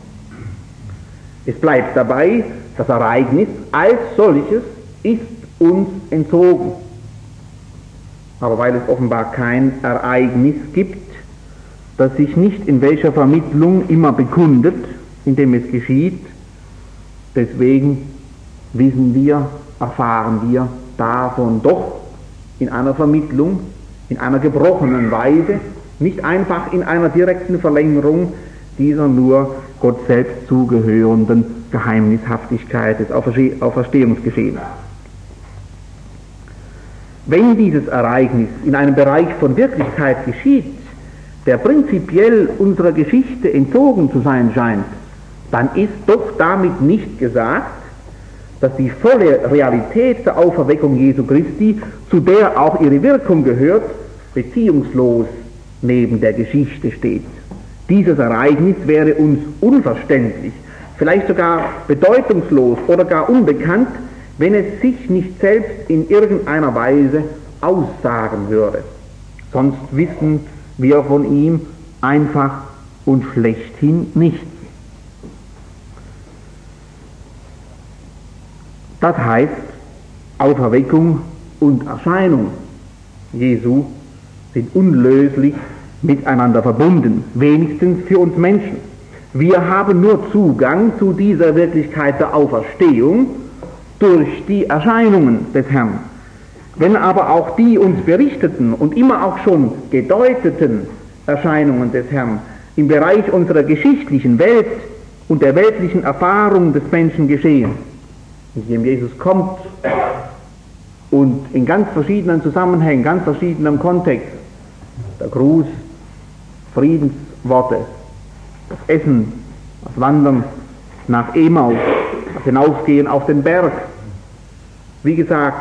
Speaker 2: Es bleibt dabei, das Ereignis als solches ist uns entzogen. Aber weil es offenbar kein Ereignis gibt, das sich nicht in welcher Vermittlung immer bekundet, indem es geschieht, deswegen erfahren wir davon doch in einer Vermittlung, in einer gebrochenen Weise, nicht einfach in einer direkten Verlängerung dieser nur Gott selbst zugehörenden Geheimnishaftigkeit des Auferstehungsgeschehens. Wenn dieses Ereignis in einem Bereich von Wirklichkeit geschieht, der prinzipiell unserer Geschichte entzogen zu sein scheint, dann ist doch damit nicht gesagt, dass die volle Realität der Auferweckung Jesu Christi, zu der auch ihre Wirkung gehört, beziehungslos neben der Geschichte steht. Dieses Ereignis wäre uns unverständlich, vielleicht sogar bedeutungslos oder gar unbekannt, wenn es sich nicht selbst in irgendeiner Weise aussagen würde. Sonst wissen wir von ihm einfach und schlechthin nichts. Das heißt, Auferweckung und Erscheinung Jesu sind unlöslich miteinander verbunden, wenigstens für uns Menschen. Wir haben nur Zugang zu dieser Wirklichkeit der Auferstehung durch die Erscheinungen des Herrn. Wenn aber auch die uns berichteten und immer auch schon gedeuteten Erscheinungen des Herrn im Bereich unserer geschichtlichen Welt und der weltlichen Erfahrung des Menschen geschehen, in dem Jesus kommt und in ganz verschiedenen Zusammenhängen, ganz verschiedenem Kontext, der Gruß, Friedensworte, das Essen, das Wandern nach Emaus, das Hinaufgehen auf den Berg. Wie gesagt,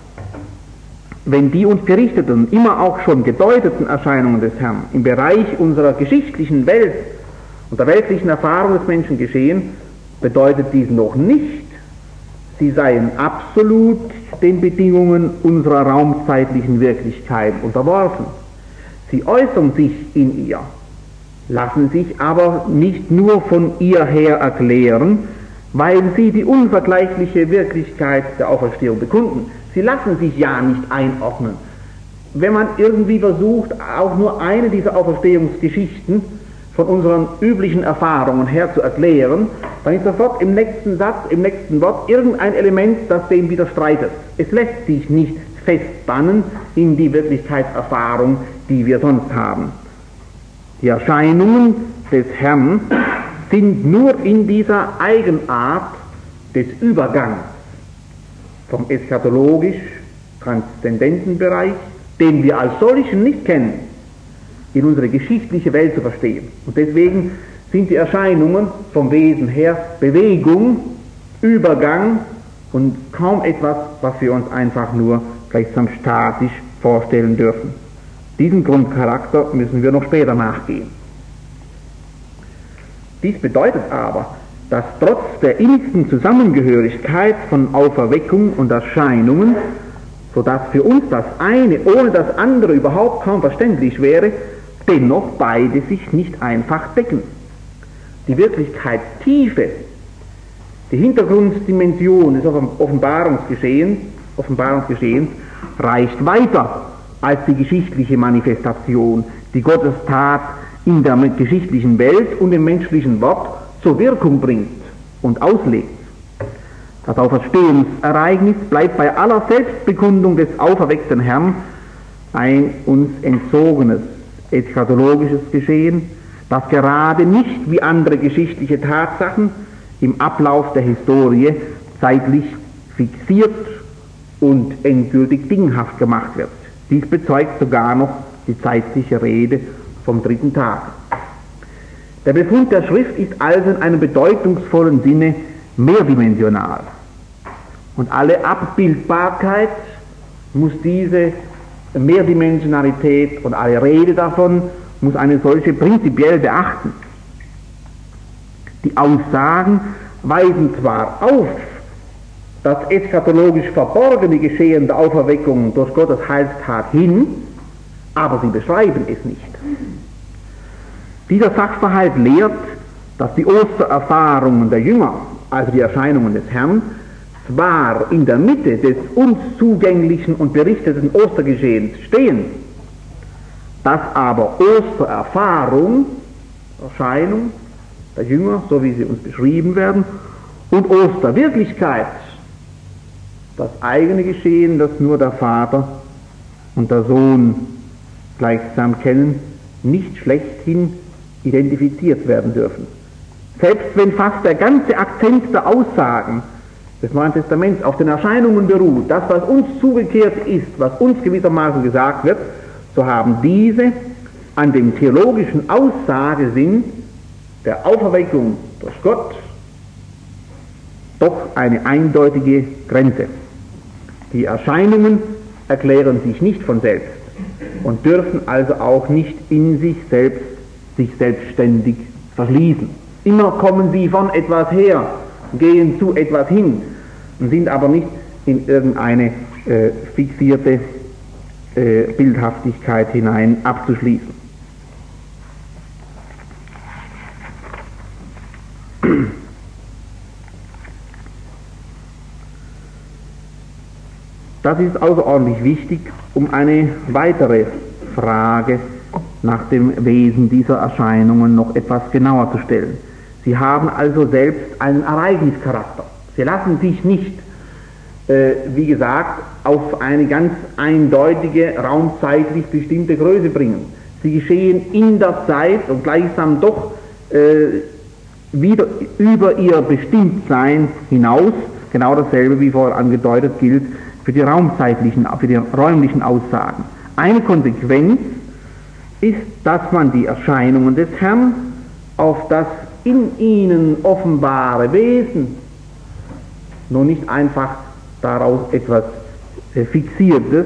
Speaker 2: wenn die uns berichteten, immer auch schon gedeuteten Erscheinungen des Herrn im Bereich unserer geschichtlichen Welt und der weltlichen Erfahrung des Menschen geschehen, bedeutet dies noch nicht, sie seien absolut den Bedingungen unserer raumzeitlichen Wirklichkeit unterworfen. Sie äußern sich in ihr, lassen sich aber nicht nur von ihr her erklären, weil sie die unvergleichliche Wirklichkeit der Auferstehung bekunden. Sie lassen sich ja nicht einordnen. Wenn man irgendwie versucht, auch nur eine dieser Auferstehungsgeschichten von unseren üblichen Erfahrungen her zu erklären, dann ist sofort im nächsten Satz, im nächsten Wort irgendein Element, das dem widerstreitet. Es lässt sich nicht festbannen in die Wirklichkeitserfahrung, die wir sonst haben. Die Erscheinungen des Herrn sind nur in dieser Eigenart des Übergangs vom eschatologisch transzendenten Bereich, den wir als solchen nicht kennen, in unsere geschichtliche Welt zu verstehen. Und deswegen sind die Erscheinungen vom Wesen her Bewegung, Übergang und kaum etwas, was wir uns einfach nur gleichsam statisch vorstellen dürfen. Diesem Grundcharakter müssen wir noch später nachgehen. Dies bedeutet aber, dass trotz der innigsten Zusammengehörigkeit von Auferweckung und Erscheinungen, sodass für uns das eine ohne das andere überhaupt kaum verständlich wäre, dennoch beide sich nicht einfach decken. Die Wirklichkeitstiefe, die Hintergrunddimension des Offenbarungsgeschehens reicht weiter als die geschichtliche Manifestation, die Gottes Tat in der geschichtlichen Welt und im menschlichen Wort zur Wirkung bringt und auslegt. Das Auferstehungsereignis bleibt bei aller Selbstbekundung des auferweckten Herrn ein uns entzogenes eschatologisches Geschehen, das gerade nicht wie andere geschichtliche Tatsachen im Ablauf der Historie zeitlich fixiert und endgültig dinghaft gemacht wird. Dies bezeugt sogar noch die zeitliche Rede vom dritten Tag. Der Befund der Schrift ist also in einem bedeutungsvollen Sinne mehrdimensional. Und alle Abbildbarkeit muss diese Mehrdimensionalität und alle Rede davon muss eine solche prinzipiell beachten. Die Aussagen weisen zwar auf das eschatologisch verborgene Geschehen der Auferweckung durch Gottes Heilstat hin, aber sie beschreiben es nicht. Dieser Sachverhalt lehrt, dass die Ostererfahrungen der Jünger, also die Erscheinungen des Herrn, zwar in der Mitte des uns zugänglichen und berichteten Ostergeschehens stehen, dass aber Ostererfahrung, Erscheinung der Jünger, so wie sie uns beschrieben werden, und Osterwirklichkeit, das eigene Geschehen, das nur der Vater und der Sohn gleichsam kennen, nicht schlechthin identifiziert werden dürfen. Selbst wenn fast der ganze Akzent der Aussagen des Neuen Testaments auf den Erscheinungen beruht, das, was uns zugekehrt ist, was uns gewissermaßen gesagt wird, so haben diese an dem theologischen Aussagesinn der Auferweckung durch Gott doch eine eindeutige Grenze. Die Erscheinungen erklären sich nicht von selbst und dürfen also auch nicht in sich selbstständig verschließen. Immer kommen sie von etwas her, gehen zu etwas hin und sind aber nicht in irgendeine fixierte Bildhaftigkeit hinein abzuschließen. Das ist außerordentlich wichtig, um eine weitere Frage nach dem Wesen dieser Erscheinungen noch etwas genauer zu stellen. Sie haben also selbst einen Ereignischarakter. Sie lassen sich nicht, wie gesagt, auf eine ganz eindeutige, raumzeitlich bestimmte Größe bringen. Sie geschehen in der Zeit und gleichsam doch wieder über ihr Bestimmtsein hinaus. Genau dasselbe, wie vorher angedeutet, gilt für die räumlichen Aussagen. Eine Konsequenz ist, dass man die Erscheinungen des Herrn auf das in ihnen offenbare Wesen nur nicht einfach daraus etwas Fixiertes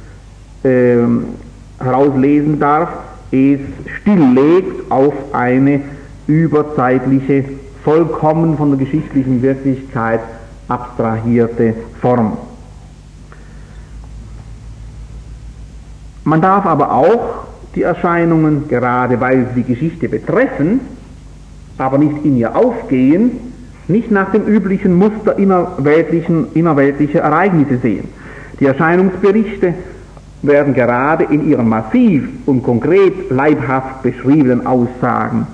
Speaker 2: herauslesen darf, es stilllegt auf eine überzeitliche, vollkommen von der geschichtlichen Wirklichkeit abstrahierte Form. Man darf aber auch die Erscheinungen, gerade weil sie die Geschichte betreffen, aber nicht in ihr aufgehen, nicht nach dem üblichen Muster innerweltlicher Ereignisse sehen. Die Erscheinungsberichte werden gerade in ihren massiv und konkret leibhaft beschriebenen Aussagen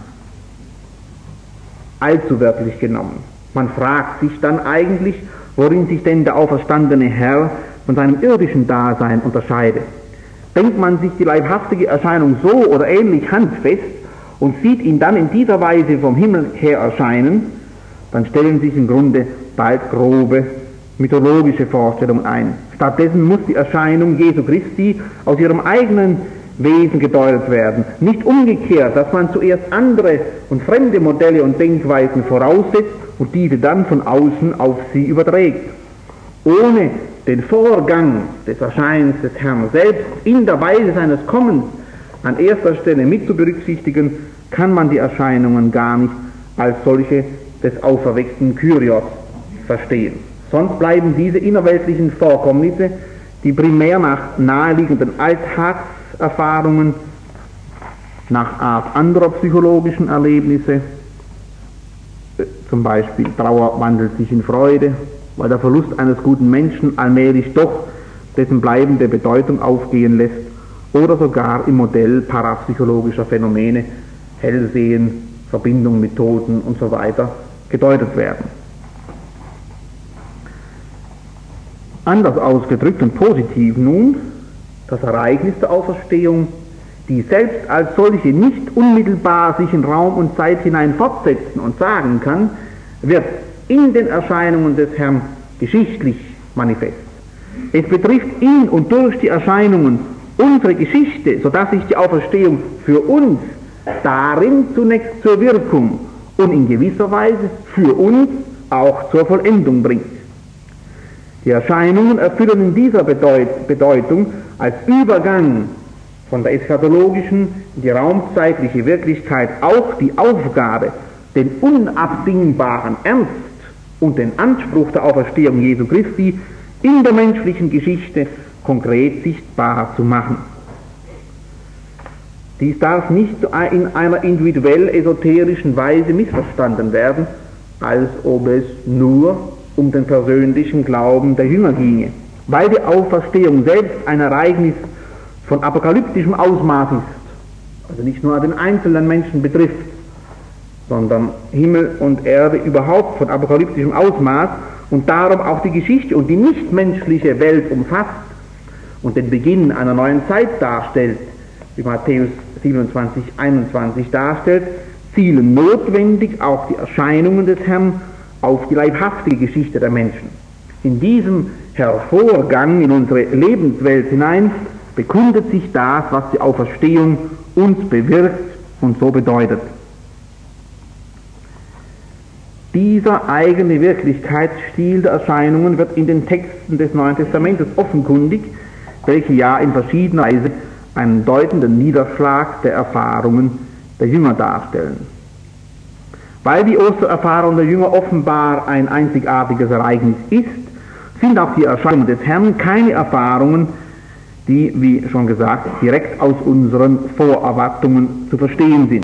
Speaker 2: allzu wörtlich genommen. Man fragt sich dann eigentlich, worin sich denn der auferstandene Herr von seinem irdischen Dasein unterscheidet. Denkt man sich die leibhaftige Erscheinung so oder ähnlich handfest und sieht ihn dann in dieser Weise vom Himmel her erscheinen, dann stellen sich im Grunde bald grobe mythologische Vorstellungen ein. Stattdessen muss die Erscheinung Jesu Christi aus ihrem eigenen Wesen gedeutet werden. Nicht umgekehrt, dass man zuerst andere und fremde Modelle und Denkweisen voraussetzt und diese dann von außen auf sie überträgt. Ohne den Vorgang des Erscheinens des Herrn selbst in der Weise seines Kommens an erster Stelle mit zu berücksichtigen, kann man die Erscheinungen gar nicht als solche des auferweckten Kyrios verstehen. Sonst bleiben diese innerweltlichen Vorkommnisse, die primär nach naheliegenden Alltagserfahrungen, nach Art anderer psychologischen Erlebnisse, zum Beispiel Trauer wandelt sich in Freude, weil der Verlust eines guten Menschen allmählich doch dessen bleibende Bedeutung aufgehen lässt, oder sogar im Modell parapsychologischer Phänomene, Hellsehen, Verbindung mit Toten und so weiter, gedeutet werden. Anders ausgedrückt und positiv nun, das Ereignis der Auferstehung, die selbst als solche nicht unmittelbar sich in Raum und Zeit hinein fortsetzen und sagen kann, wird in den Erscheinungen des Herrn geschichtlich manifest. Es betrifft ihn und durch die Erscheinungen unsere Geschichte, sodass sich die Auferstehung für uns darin zunächst zur Wirkung und in gewisser Weise für uns auch zur Vollendung bringt. Die Erscheinungen erfüllen in dieser Bedeutung als Übergang von der eschatologischen in die raumzeitliche Wirklichkeit auch die Aufgabe, den unabdingbaren Ernst und den Anspruch der Auferstehung Jesu Christi in der menschlichen Geschichte konkret sichtbar zu machen. Dies darf nicht in einer individuell esoterischen Weise missverstanden werden, als ob es nur um den persönlichen Glauben der Jünger ginge. Weil die Auferstehung selbst ein Ereignis von apokalyptischem Ausmaß ist, also nicht nur den einzelnen Menschen betrifft, sondern Himmel und Erde überhaupt von apokalyptischem Ausmaß und darum auch die Geschichte und die nichtmenschliche Welt umfasst und den Beginn einer neuen Zeit darstellt, wie Matthäus 27, 21 darstellt, zielen notwendig auch die Erscheinungen des Herrn auf die leibhaftige Geschichte der Menschen. In diesem Hervorgang in unsere Lebenswelt hinein bekundet sich das, was die Auferstehung uns bewirkt und so bedeutet. Dieser eigene Wirklichkeitsstil der Erscheinungen wird in den Texten des Neuen Testamentes offenkundig, welche ja in verschiedener Weise einen deutenden Niederschlag der Erfahrungen der Jünger darstellen. Weil die Ostererfahrung der Jünger offenbar ein einzigartiges Ereignis ist, sind auch die Erscheinungen des Herrn keine Erfahrungen, die, wie schon gesagt, direkt aus unseren Vorerwartungen zu verstehen sind.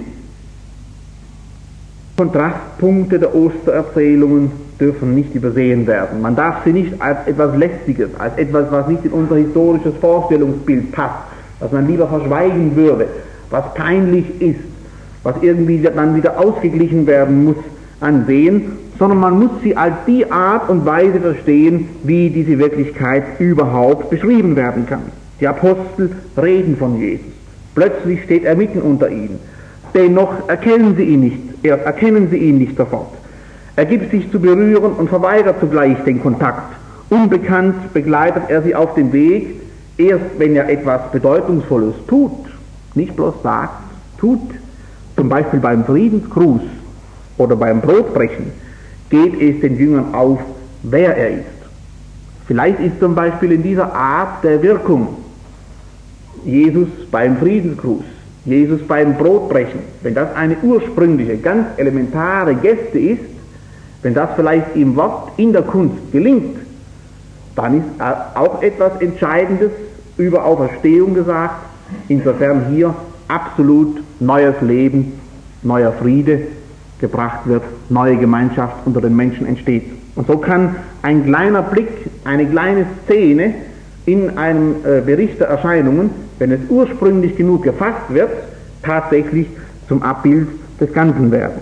Speaker 2: Kontrastpunkte der Ostererzählungen dürfen nicht übersehen werden. Man darf sie nicht als etwas Lästiges, als etwas, was nicht in unser historisches Vorstellungsbild passt, was man lieber verschweigen würde, was peinlich ist, was irgendwie dann wieder ausgeglichen werden muss, ansehen, sondern man muss sie als die Art und Weise verstehen, wie diese Wirklichkeit überhaupt beschrieben werden kann. Die Apostel reden von Jesus. Plötzlich steht er mitten unter ihnen. Dennoch erkennen sie ihn nicht sofort. Er gibt sich zu berühren und verweigert zugleich den Kontakt. Unbekannt begleitet er sie auf dem Weg, erst wenn er etwas Bedeutungsvolles tut, nicht bloß sagt, tut, zum Beispiel beim Friedensgruß oder beim Brotbrechen, geht es den Jüngern auf, wer er ist. Vielleicht ist zum Beispiel in dieser Art der Wirkung Jesus beim Friedensgruß, Jesus beim Brotbrechen, wenn das eine ursprüngliche, ganz elementare Geste ist, wenn das vielleicht im Wort, in der Kunst gelingt, dann ist auch etwas Entscheidendes über Auferstehung gesagt, insofern hier absolut neues Leben, neuer Friede gebracht wird, neue Gemeinschaft unter den Menschen entsteht. Und so kann ein kleiner Blick, eine kleine Szene in einem Bericht der Erscheinungen, wenn es ursprünglich genug gefasst wird, tatsächlich zum Abbild des Ganzen werden.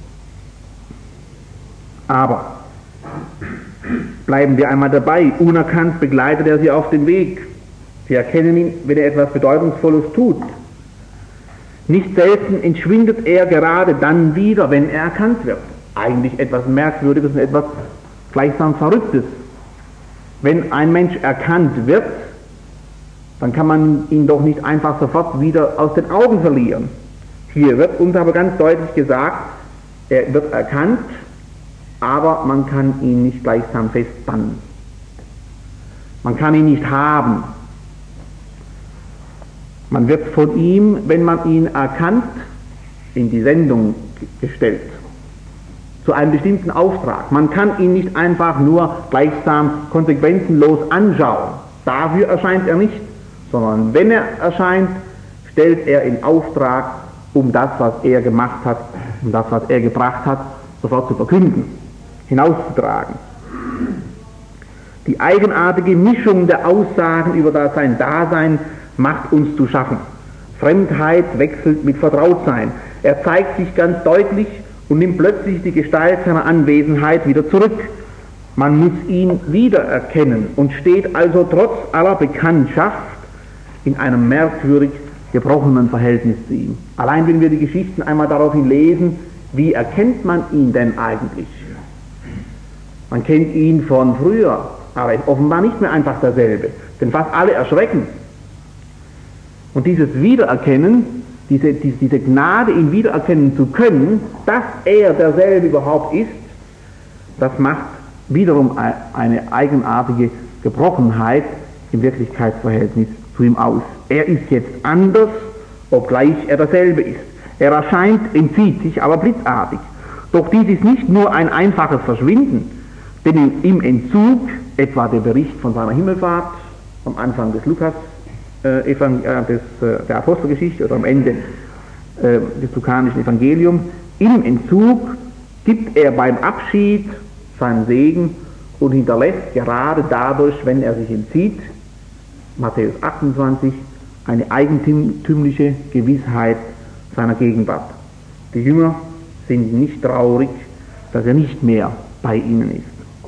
Speaker 2: Aber bleiben wir einmal dabei, unerkannt begleitet er sie auf dem Weg. Sie erkennen ihn, wenn er etwas Bedeutungsvolles tut. Nicht selten entschwindet er gerade dann wieder, wenn er erkannt wird. Eigentlich etwas Merkwürdiges und etwas gleichsam Verrücktes. Wenn ein Mensch erkannt wird, dann kann man ihn doch nicht einfach sofort wieder aus den Augen verlieren. Hier wird uns aber ganz deutlich gesagt, er wird erkannt, aber man kann ihn nicht gleichsam festbannen. Man kann ihn nicht haben. Man wird von ihm, wenn man ihn erkannt, in die Sendung gestellt. Zu einem bestimmten Auftrag. Man kann ihn nicht einfach nur gleichsam konsequenzenlos anschauen. Dafür erscheint er nicht, sondern wenn er erscheint, stellt er in Auftrag, um das, was er gemacht hat, um das, was er gebracht hat, sofort zu verkünden, hinauszutragen. Die eigenartige Mischung der Aussagen über sein Dasein macht uns zu schaffen. Fremdheit wechselt mit Vertrautsein. Er zeigt sich ganz deutlich und nimmt plötzlich die Gestalt seiner Anwesenheit wieder zurück. Man muss ihn wiedererkennen und steht also trotz aller Bekanntschaft in einem merkwürdig gebrochenen Verhältnis zu ihm. Allein wenn wir die Geschichten einmal daraufhin lesen, wie erkennt man ihn denn eigentlich? Man kennt ihn von früher, aber ist offenbar nicht mehr einfach derselbe, denn fast alle erschrecken. Und dieses Wiedererkennen, diese Gnade, ihn wiedererkennen zu können, dass er derselbe überhaupt ist, das macht wiederum eine eigenartige Gebrochenheit im Wirklichkeitsverhältnis zu ihm aus. Er ist jetzt anders, obgleich er derselbe ist. Er erscheint, entzieht sich aber blitzartig. Doch dies ist nicht nur ein einfaches Verschwinden, denn im Entzug, etwa der Bericht von seiner Himmelfahrt am Anfang des der Apostelgeschichte oder am Ende des lukanischen Evangeliums, im Entzug gibt er beim Abschied seinen Segen und hinterlässt gerade dadurch, wenn er sich entzieht, Matthäus 28, eine eigentümliche Gewissheit seiner Gegenwart. Die Jünger sind nicht traurig, dass er nicht mehr bei ihnen ist.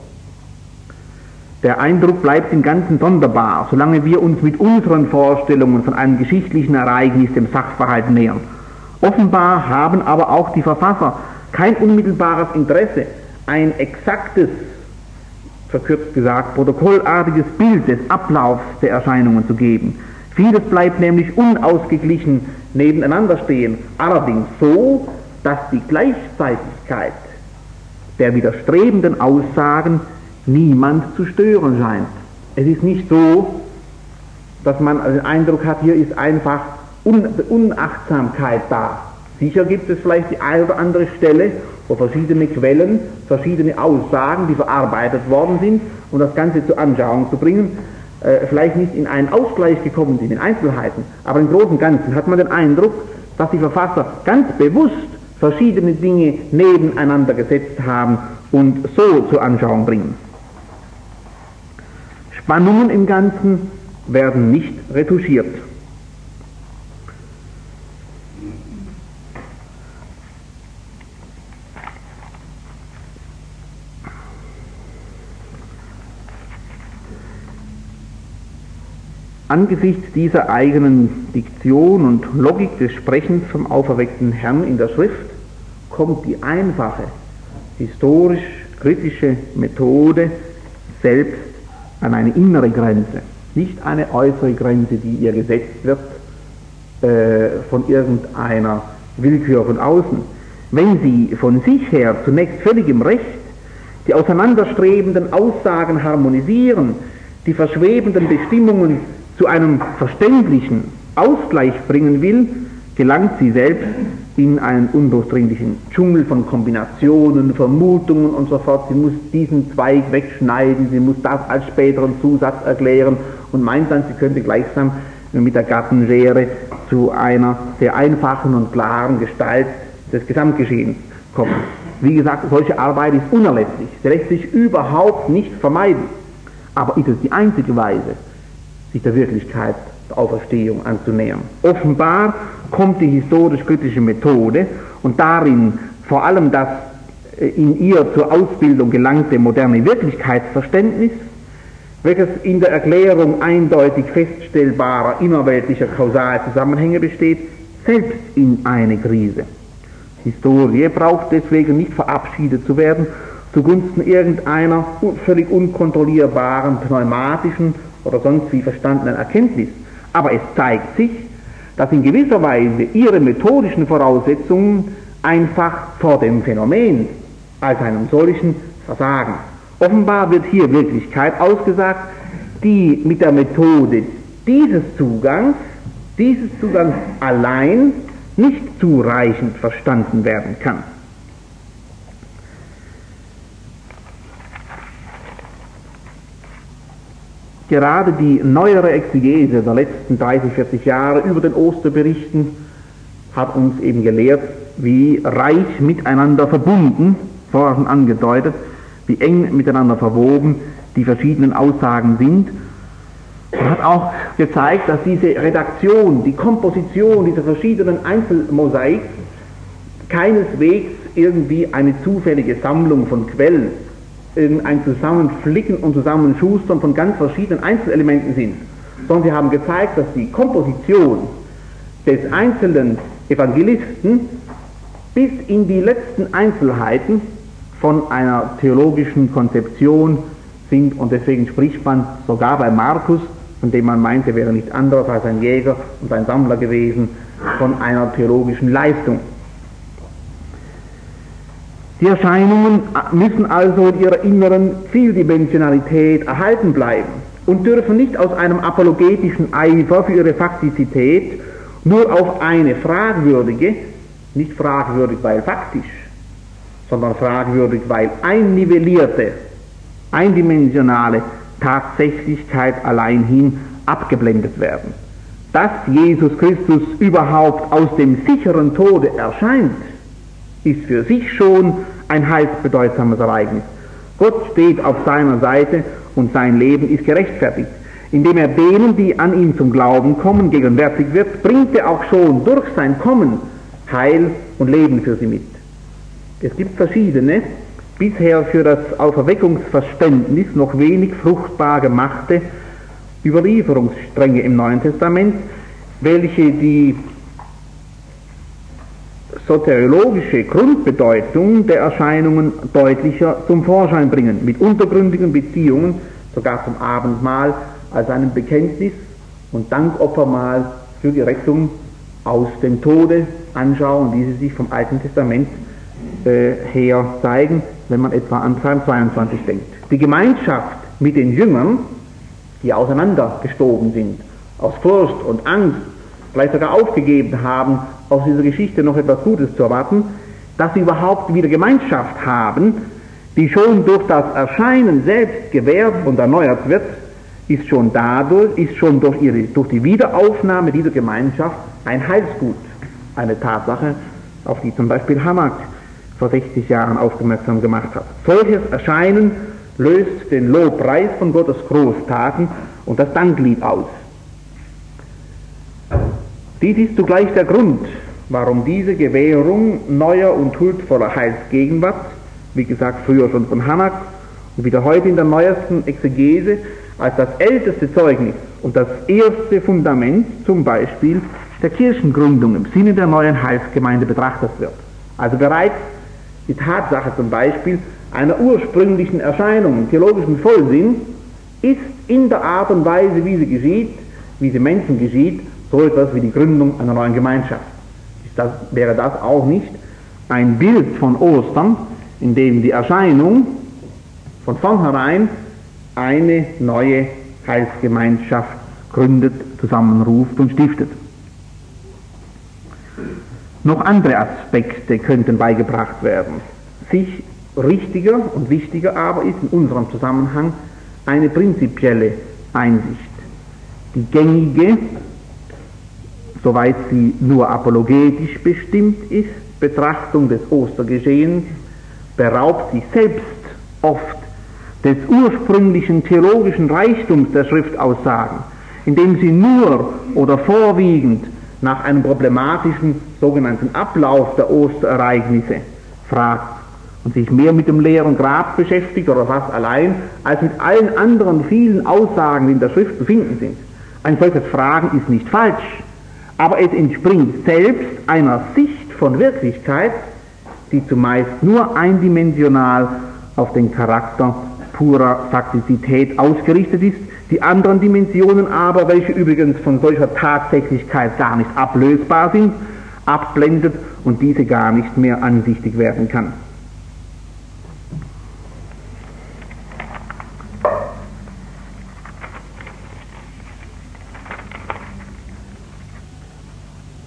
Speaker 2: Der Eindruck bleibt im Ganzen sonderbar, solange wir uns mit unseren Vorstellungen von einem geschichtlichen Ereignis dem Sachverhalt nähern. Offenbar haben aber auch die Verfasser kein unmittelbares Interesse, ein exaktes, verkürzt gesagt, protokollartiges Bild des Ablaufs der Erscheinungen zu geben. Vieles bleibt nämlich unausgeglichen nebeneinander stehen, allerdings so, dass die Gleichzeitigkeit der widerstrebenden Aussagen niemand zu stören scheint. Es ist nicht so, dass man den Eindruck hat, hier ist einfach Unachtsamkeit da. Sicher gibt es vielleicht die eine oder andere Stelle, wo verschiedene Quellen, verschiedene Aussagen, die verarbeitet worden sind, um das Ganze zur Anschauung zu bringen, vielleicht nicht in einen Ausgleich gekommen sind, in Einzelheiten, aber im Großen und Ganzen hat man den Eindruck, dass die Verfasser ganz bewusst verschiedene Dinge nebeneinander gesetzt haben und so zur Anschauung bringen. Spannungen im Ganzen werden nicht retuschiert. Angesichts dieser eigenen Diktion und Logik des Sprechens vom auferweckten Herrn in der Schrift kommt die einfache, historisch-kritische Methode selbst an eine innere Grenze, nicht eine äußere Grenze, die ihr gesetzt wird von irgendeiner Willkür von außen. Wenn sie von sich her zunächst völlig im Recht die auseinanderstrebenden Aussagen harmonisieren, die verschwebenden Bestimmungen zu einem verständlichen Ausgleich bringen will, gelangt sie selbst in einen undurchdringlichen Dschungel von Kombinationen, Vermutungen und so fort. Sie muss diesen Zweig wegschneiden, sie muss das als späteren Zusatz erklären und meint dann, sie könnte gleichsam mit der Gartenschere zu einer sehr einfachen und klaren Gestalt des Gesamtgeschehens kommen. Wie gesagt, solche Arbeit ist unerlässlich. Sie lässt sich überhaupt nicht vermeiden. Aber ist es die einzige Weise, sich der Wirklichkeit der Auferstehung anzunähern? Offenbar kommt die historisch-kritische Methode und darin vor allem das in ihr zur Ausbildung gelangte moderne Wirklichkeitsverständnis, welches in der Erklärung eindeutig feststellbarer innerweltlicher Kausalzusammenhänge besteht, selbst in eine Krise. Historie braucht deswegen nicht verabschiedet zu werden zugunsten irgendeiner völlig unkontrollierbaren pneumatischen oder sonst wie verstandenen Erkenntnis. Aber es zeigt sich, dass in gewisser Weise ihre methodischen Voraussetzungen einfach vor dem Phänomen als einem solchen versagen. Offenbar wird hier Wirklichkeit ausgesagt, die mit der Methode dieses Zugangs allein nicht zureichend verstanden werden kann. Gerade die neuere Exegese der letzten 30, 40 Jahre über den Osterberichten hat uns eben gelehrt, wie reich miteinander verbunden, vorher schon angedeutet, wie eng miteinander verwoben die verschiedenen Aussagen sind. Er hat auch gezeigt, dass diese Redaktion, die Komposition dieser verschiedenen Einzelmosaik keineswegs irgendwie eine zufällige Sammlung von Quellen, ein Zusammenflicken und Zusammenschustern von ganz verschiedenen Einzelelementen sind, sondern sie haben gezeigt, dass die Komposition des einzelnen Evangelisten bis in die letzten Einzelheiten von einer theologischen Konzeption sind, und deswegen spricht man sogar bei Markus, von dem man meint, er wäre nicht anderes als ein Jäger und ein Sammler gewesen, von einer theologischen Leistung. Die Erscheinungen müssen also in ihrer inneren Vieldimensionalität erhalten bleiben und dürfen nicht aus einem apologetischen Eifer für ihre Faktizität nur auf eine fragwürdige, nicht fragwürdig weil faktisch, sondern fragwürdig weil einnivellierte, eindimensionale Tatsächlichkeit allein hin abgeblendet werden. Dass Jesus Christus überhaupt aus dem sicheren Tode erscheint, ist für sich schon ein heilsbedeutsames Ereignis. Gott steht auf seiner Seite und sein Leben ist gerechtfertigt. Indem er denen, die an ihn zum Glauben kommen, gegenwärtig wird, bringt er auch schon durch sein Kommen Heil und Leben für sie mit. Es gibt verschiedene, bisher für das Auferweckungsverständnis noch wenig fruchtbar gemachte Überlieferungsstränge im Neuen Testament, welche die soteriologische Grundbedeutung der Erscheinungen deutlicher zum Vorschein bringen, mit untergründigen Beziehungen sogar zum Abendmahl als einem Bekenntnis und Dankopfermahl für die Rettung aus dem Tode anschauen, wie sie sich vom Alten Testament her zeigen, wenn man etwa an Psalm 22 denkt. Die Gemeinschaft mit den Jüngern, die auseinandergestoben sind, aus Furcht und Angst, vielleicht sogar aufgegeben haben, aus dieser Geschichte noch etwas Gutes zu erwarten, dass sie überhaupt wieder Gemeinschaft haben, die schon durch das Erscheinen selbst gewährt und erneuert wird, ist schon durch die Wiederaufnahme dieser Gemeinschaft ein Heilsgut, eine Tatsache, auf die zum Beispiel Hammack vor 60 Jahren aufmerksam gemacht hat. Solches Erscheinen löst den Lobpreis von Gottes Großtaten und das Danklied aus. Dies ist zugleich der Grund, warum diese Gewährung neuer und huldvoller Heilsgegenwart, wie gesagt früher schon von Hammack und wieder heute in der neuesten Exegese, als das älteste Zeugnis und das erste Fundament zum Beispiel der Kirchengründung im Sinne der neuen Heilsgemeinde betrachtet wird. Also bereits die Tatsache zum Beispiel einer ursprünglichen Erscheinung im theologischen Vollsinn ist in der Art und Weise, wie sie geschieht, wie sie Menschen geschieht, so etwas wie die Gründung einer neuen Gemeinschaft. Wäre das auch nicht ein Bild von Ostern, in dem die Erscheinung von vornherein eine neue Heilsgemeinschaft gründet, zusammenruft und stiftet? Noch andere Aspekte könnten beigebracht werden. Sich richtiger und wichtiger aber ist in unserem Zusammenhang eine prinzipielle Einsicht. Die gängige, soweit sie nur apologetisch bestimmt ist, Betrachtung des Ostergeschehens beraubt sich selbst oft des ursprünglichen theologischen Reichtums der Schriftaussagen, indem sie nur oder vorwiegend nach einem problematischen sogenannten Ablauf der Osterereignisse fragt und sich mehr mit dem leeren Grab beschäftigt oder fast allein, als mit allen anderen vielen Aussagen, die in der Schrift zu finden sind. Ein solches Fragen ist nicht falsch, aber es entspringt selbst einer Sicht von Wirklichkeit, die zumeist nur eindimensional auf den Charakter purer Faktizität ausgerichtet ist, die anderen Dimensionen aber, welche übrigens von solcher Tatsächlichkeit gar nicht ablösbar sind, abblendet und diese gar nicht mehr ansichtig werden kann.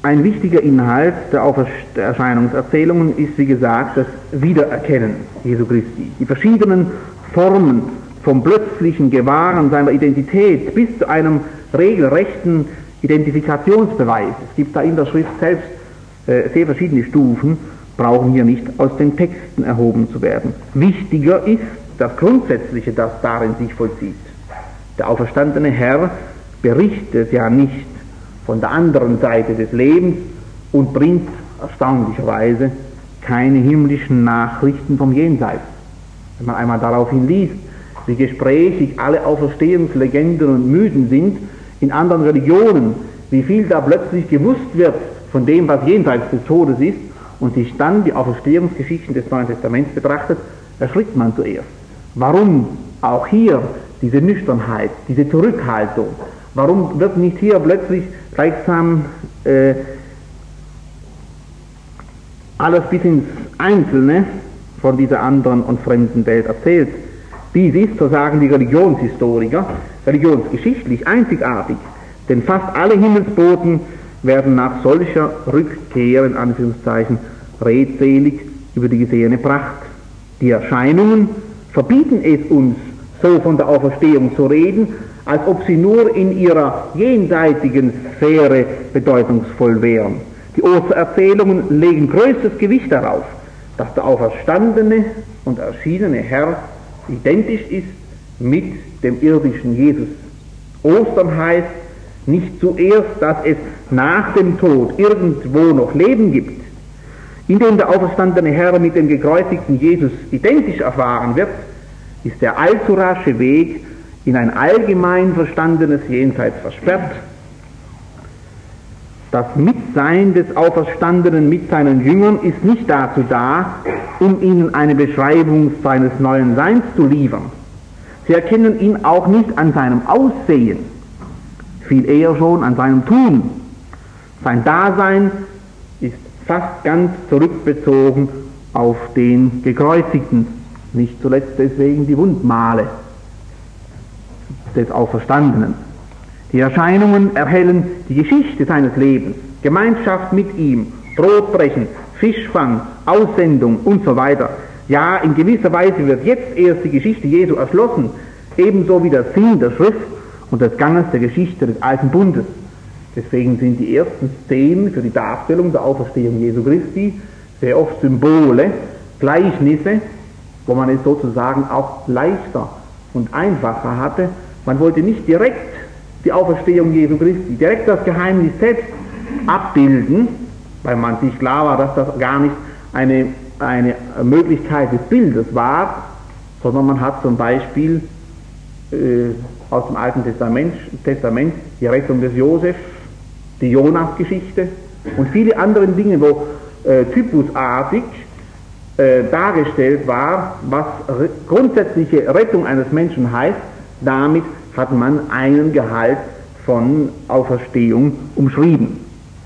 Speaker 2: Ein wichtiger Inhalt der Erscheinungserzählungen ist, wie gesagt, das Wiedererkennen Jesu Christi. Die verschiedenen Formen vom plötzlichen Gewahren seiner Identität bis zu einem regelrechten Identifikationsbeweis. Es gibt da in der Schrift selbst sehr verschiedene Stufen, brauchen hier nicht aus den Texten erhoben zu werden. Wichtiger ist das Grundsätzliche, das darin sich vollzieht. Der auferstandene Herr berichtet ja nicht von der anderen Seite des Lebens und bringt erstaunlicherweise keine himmlischen Nachrichten vom Jenseits. Wenn man einmal daraufhin liest, wie gesprächig alle Auferstehungslegenden und Mythen sind in anderen Religionen, wie viel da plötzlich gewusst wird von dem, was jenseits des Todes ist, und sich dann die Auferstehungsgeschichten des Neuen Testaments betrachtet, erschrickt man zuerst. Warum auch hier diese Nüchternheit, diese Zurückhaltung? Warum wird nicht hier plötzlich gleichsam alles bis ins Einzelne von dieser anderen und fremden Welt erzählt? Dies ist, so sagen die Religionshistoriker, religionsgeschichtlich einzigartig, denn fast alle Himmelsboten werden nach solcher Rückkehr, in Anführungszeichen, redselig über die gesehene Pracht. Die Erscheinungen verbieten es uns, so von der Auferstehung zu reden, als ob sie nur in ihrer jenseitigen Sphäre bedeutungsvoll wären. Die Ostererzählungen legen größtes Gewicht darauf, dass der auferstandene und erschienene Herr identisch ist mit dem irdischen Jesus. Ostern heißt nicht zuerst, dass es nach dem Tod irgendwo noch Leben gibt. Indem der auferstandene Herr mit dem gekreuzigten Jesus identisch erfahren wird, ist der allzu rasche Weg in ein allgemein verstandenes Jenseits versperrt. Das Mitsein des Auferstandenen mit seinen Jüngern ist nicht dazu da, um ihnen eine Beschreibung seines neuen Seins zu liefern. Sie erkennen ihn auch nicht an seinem Aussehen, viel eher schon an seinem Tun. Sein Dasein ist fast ganz zurückbezogen auf den Gekreuzigten, nicht zuletzt deswegen die Wundmale des Auferstandenen. Die Erscheinungen erhellen die Geschichte seines Lebens, Gemeinschaft mit ihm, Brotbrechen, Fischfang, Aussendung und so weiter. Ja, in gewisser Weise wird jetzt erst die Geschichte Jesu erschlossen, ebenso wie der Sinn der Schrift und des Ganges der Geschichte des Alten Bundes. Deswegen sind die ersten Szenen für die Darstellung der Auferstehung Jesu Christi sehr oft Symbole, Gleichnisse, wo man es sozusagen auch leichter und einfacher hatte. Man wollte nicht direkt die Auferstehung Jesu Christi, direkt das Geheimnis selbst abbilden, weil man sich klar war, dass das gar nicht eine Möglichkeit des Bildes war, sondern man hat zum Beispiel aus dem Alten Testament die Rettung des Josef, die Jonas-Geschichte und viele andere Dinge, wo typusartig dargestellt war, was grundsätzliche Rettung eines Menschen heißt. Damit hat man einen Gehalt von Auferstehung umschrieben.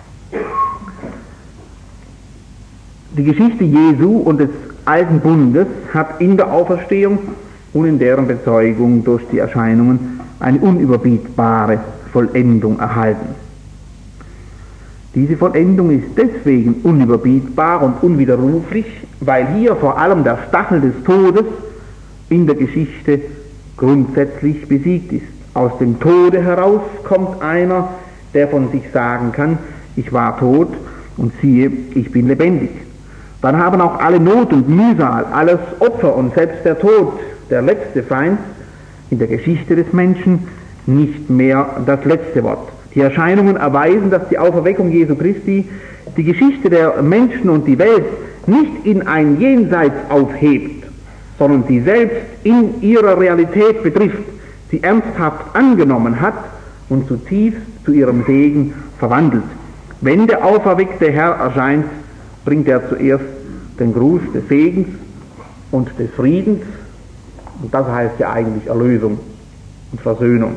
Speaker 2: Die Geschichte Jesu und des Alten Bundes hat in der Auferstehung und in deren Bezeugung durch die Erscheinungen eine unüberbietbare Vollendung erhalten. Diese Vollendung ist deswegen unüberbietbar und unwiderruflich, weil hier vor allem der Stachel des Todes in der Geschichte grundsätzlich besiegt ist. Aus dem Tode heraus kommt einer, der von sich sagen kann, ich war tot und siehe, ich bin lebendig. Dann haben auch alle Not und Mühsal, alles Opfer und selbst der Tod, der letzte Feind, in der Geschichte des Menschen nicht mehr das letzte Wort. Die Erscheinungen erweisen, dass die Auferweckung Jesu Christi die Geschichte der Menschen und die Welt nicht in ein Jenseits aufhebt, sondern sie selbst in ihrer Realität betrifft, sie ernsthaft angenommen hat und zutiefst zu ihrem Segen verwandelt. Wenn der auferweckte Herr erscheint, bringt er zuerst den Gruß des Segens und des Friedens, und das heißt ja eigentlich Erlösung und Versöhnung.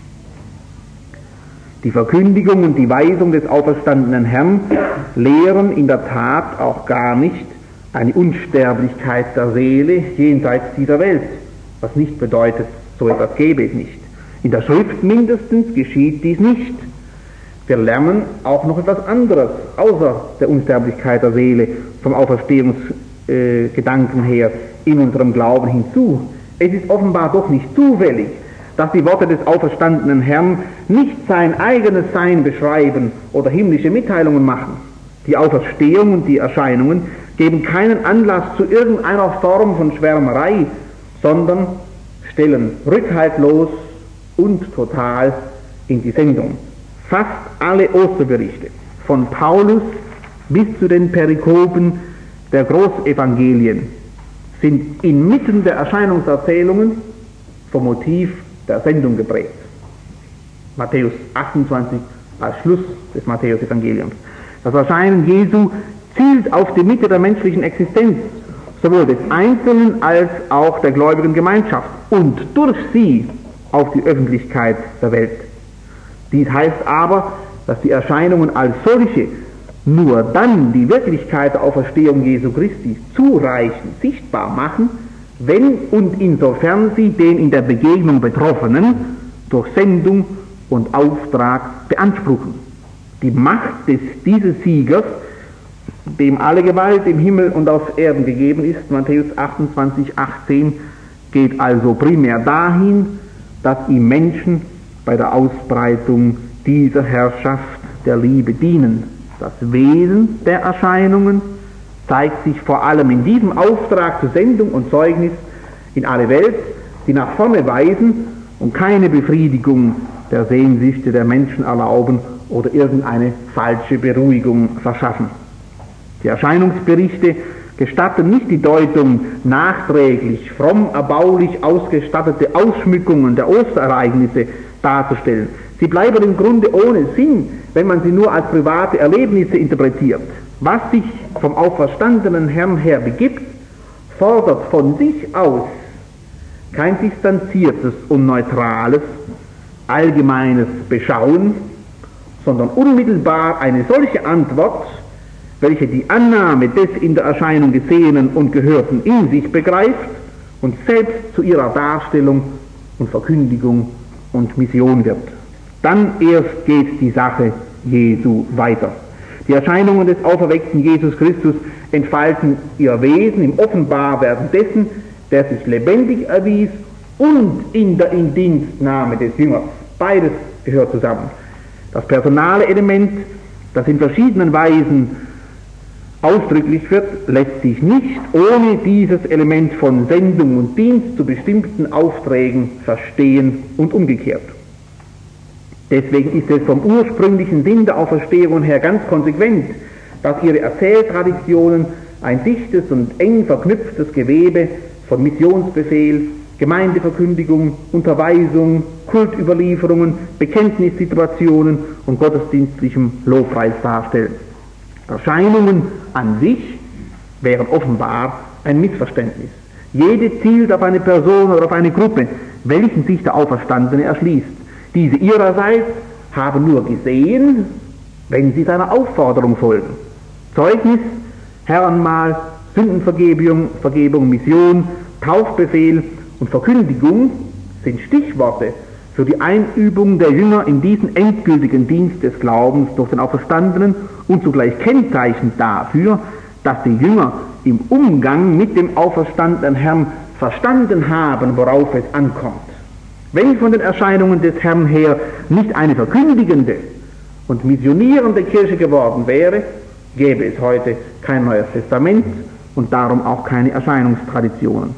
Speaker 2: Die Verkündigung und die Weisung des auferstandenen Herrn lehren in der Tat auch gar nicht eine Unsterblichkeit der Seele jenseits dieser Welt, was nicht bedeutet, so etwas gäbe es nicht. In der Schrift mindestens geschieht dies nicht. Wir lernen auch noch etwas anderes, außer der Unsterblichkeit der Seele, vom Auferstehungsgedanken her in unserem Glauben hinzu. Es ist offenbar doch nicht zufällig, dass die Worte des auferstandenen Herrn nicht sein eigenes Sein beschreiben oder himmlische Mitteilungen machen. Die Auferstehung und die Erscheinungen geben keinen Anlass zu irgendeiner Form von Schwärmerei, sondern stellen rückhaltlos und total in die Sendung. Fast alle Osterberichte, von Paulus bis zu den Perikopen der Großevangelien, sind inmitten der Erscheinungserzählungen vom Motiv der Sendung geprägt. Matthäus 28 als Schluss des Matthäus-Evangeliums. Das Erscheinen Jesu zielt auf die Mitte der menschlichen Existenz, sowohl des Einzelnen als auch der gläubigen Gemeinschaft und durch sie auf die Öffentlichkeit der Welt. Dies heißt aber, dass die Erscheinungen als solche nur dann die Wirklichkeit der Auferstehung Jesu Christi zureichend sichtbar machen, wenn und insofern sie den in der Begegnung Betroffenen durch Sendung und Auftrag beanspruchen. Die Macht dieses Siegers, dem alle Gewalt im Himmel und auf Erden gegeben ist, Matthäus 28, 18, geht also primär dahin, dass ihm Menschen bei der Ausbreitung dieser Herrschaft der Liebe dienen. Das Wesen der Erscheinungen zeigt sich vor allem in diesem Auftrag zur Sendung und Zeugnis in alle Welt, die nach vorne weisen und keine Befriedigung der Sehnsüchte der Menschen erlauben oder irgendeine falsche Beruhigung verschaffen. Die Erscheinungsberichte gestatten nicht die Deutung, nachträglich, fromm erbaulich ausgestattete Ausschmückungen der Osterereignisse darzustellen. Sie bleiben im Grunde ohne Sinn, wenn man sie nur als private Erlebnisse interpretiert. Was sich vom auferstandenen Herrn her begibt, fordert von sich aus kein distanziertes und neutrales, allgemeines Beschauen, sondern unmittelbar eine solche Antwort, welche die Annahme des in der Erscheinung Gesehenen und Gehörten in sich begreift und selbst zu ihrer Darstellung und Verkündigung und Mission wird. Dann erst geht die Sache Jesu weiter. Die Erscheinungen des auferweckten Jesus Christus entfalten ihr Wesen im Offenbarwerden dessen, der sich lebendig erwies und in der Indienstnahme des Jüngers. Beides gehört zusammen. Das personale Element, das in verschiedenen Weisen ausdrücklich wird, lässt sich nicht ohne dieses Element von Sendung und Dienst zu bestimmten Aufträgen verstehen und umgekehrt. Deswegen ist es vom ursprünglichen Sinn der Auferstehung her ganz konsequent, dass ihre Erzähltraditionen ein dichtes und eng verknüpftes Gewebe von Missionsbefehl, Gemeindeverkündigung, Unterweisung, Kultüberlieferungen, Bekenntnissituationen und gottesdienstlichem Lobpreis darstellen. Erscheinungen an sich wären offenbar ein Missverständnis. Jede zielt auf eine Person oder auf eine Gruppe, welchen sich der Auferstandene erschließt. Diese ihrerseits haben nur gesehen, wenn sie seiner Aufforderung folgen. Zeugnis, Herrenmahl, Sündenvergebung, Mission, Taufbefehl und Verkündigung sind Stichworte für die Einübung der Jünger in diesen endgültigen Dienst des Glaubens durch den Auferstandenen und zugleich Kennzeichen dafür, dass die Jünger im Umgang mit dem auferstandenen Herrn verstanden haben, worauf es ankommt. Wenn von den Erscheinungen des Herrn her nicht eine verkündigende und missionierende Kirche geworden wäre, gäbe es heute kein Neues Testament und darum auch keine Erscheinungstraditionen.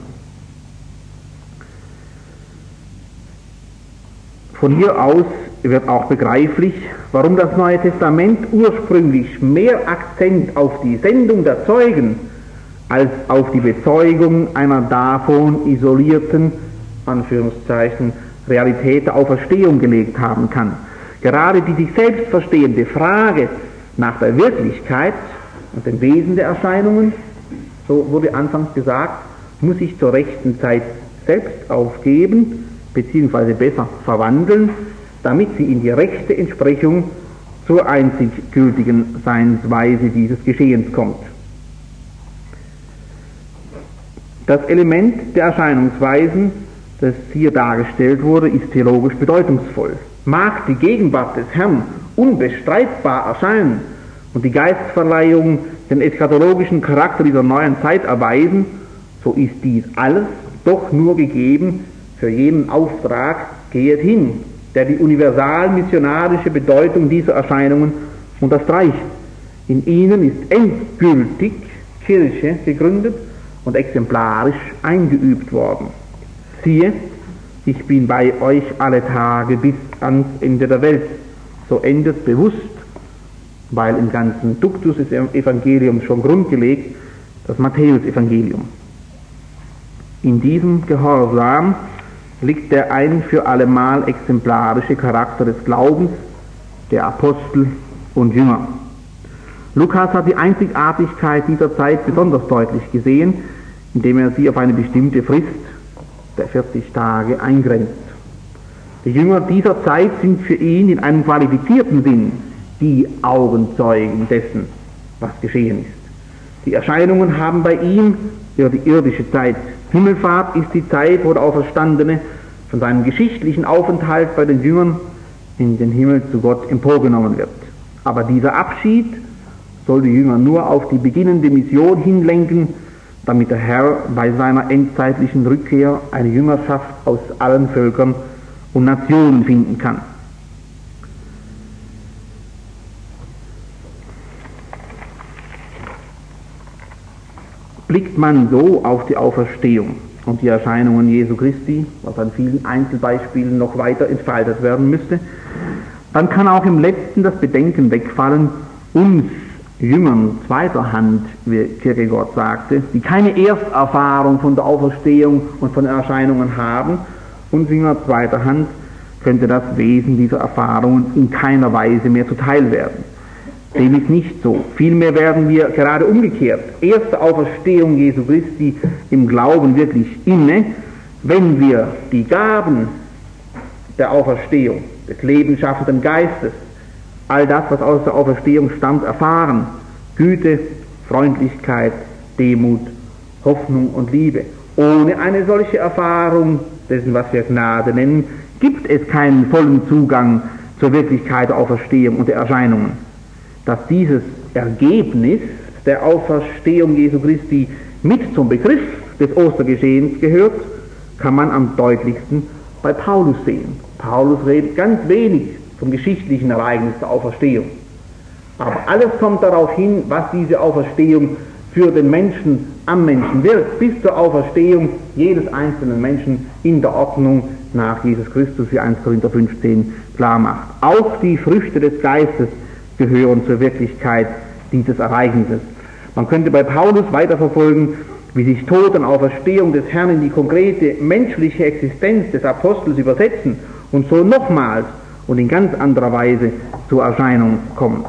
Speaker 2: Von hier aus wird auch begreiflich, warum das Neue Testament ursprünglich mehr Akzent auf die Sendung der Zeugen als auf die Bezeugung einer davon isolierten, Anführungszeichen, Realität der Auferstehung gelegt haben kann. Gerade die sich selbst verstehende Frage nach der Wirklichkeit und dem Wesen der Erscheinungen, so wurde anfangs gesagt, muss sich zur rechten Zeit selbst aufgeben, beziehungsweise besser verwandeln, damit sie in die rechte Entsprechung zur einzig gültigen Seinsweise dieses Geschehens kommt. Das Element der Erscheinungsweisen, das hier dargestellt wurde, ist theologisch bedeutungsvoll. Mag die Gegenwart des Herrn unbestreitbar erscheinen und die Geistverleihung den eschatologischen Charakter dieser neuen Zeit erweisen, so ist dies alles doch nur gegeben für jenen Auftrag, gehet hin, der die universal missionarische Bedeutung dieser Erscheinungen unterstreicht. In ihnen ist endgültig Kirche gegründet und exemplarisch eingeübt worden. Siehe, ich bin bei euch alle Tage bis ans Ende der Welt. So endet bewusst, weil im ganzen Duktus des Evangeliums schon grundgelegt, das Matthäus-Evangelium. In diesem Gehorsam liegt der ein für allemal exemplarische Charakter des Glaubens der Apostel und Jünger. Lukas hat die Einzigartigkeit dieser Zeit besonders deutlich gesehen, indem er sie auf eine bestimmte Frist der 40 Tage eingrenzt. Die Jünger dieser Zeit sind für ihn in einem qualifizierten Sinn die Augenzeugen dessen, was geschehen ist. Die Erscheinungen haben bei ihm die irdische Zeit. Himmelfahrt ist die Zeit, wo der Auferstandene von seinem geschichtlichen Aufenthalt bei den Jüngern in den Himmel zu Gott emporgenommen wird. Aber dieser Abschied soll die Jünger nur auf die beginnende Mission hinlenken, damit der Herr bei seiner endzeitlichen Rückkehr eine Jüngerschaft aus allen Völkern und Nationen finden kann. Blickt man so auf die Auferstehung und die Erscheinungen Jesu Christi, was an vielen Einzelbeispielen noch weiter entfaltet werden müsste, dann kann auch im Letzten das Bedenken wegfallen, uns Jüngern zweiter Hand, wie Kierkegaard sagte, die keine Ersterfahrung von der Auferstehung und von Erscheinungen haben, uns Jünger zweiter Hand könnte das Wesen dieser Erfahrungen in keiner Weise mehr zuteil werden. Dem ist nicht so. Vielmehr werden wir gerade umgekehrt erste Auferstehung Jesu Christi im Glauben wirklich inne, wenn wir die Gaben der Auferstehung, des lebensschaffenden Geistes, all das, was aus der Auferstehung stammt, erfahren. Güte, Freundlichkeit, Demut, Hoffnung und Liebe. Ohne eine solche Erfahrung dessen, was wir Gnade nennen, gibt es keinen vollen Zugang zur Wirklichkeit der Auferstehung und der Erscheinungen. Dass dieses Ergebnis der Auferstehung Jesu Christi mit zum Begriff des Ostergeschehens gehört, kann man am deutlichsten bei Paulus sehen. Paulus redet ganz wenig vom geschichtlichen Ereignis der Auferstehung. Aber alles kommt darauf hin, was diese Auferstehung für den Menschen am Menschen wirkt, bis zur Auferstehung jedes einzelnen Menschen in der Ordnung nach Jesus Christus, wie 1 Korinther 15 klar macht. Auch die Früchte des Geistes gehören zur Wirklichkeit dieses Ereignisses. Man könnte bei Paulus weiterverfolgen, wie sich Tod und Auferstehung des Herrn in die konkrete menschliche Existenz des Apostels übersetzen und so nochmals und in ganz anderer Weise zur Erscheinung kommen.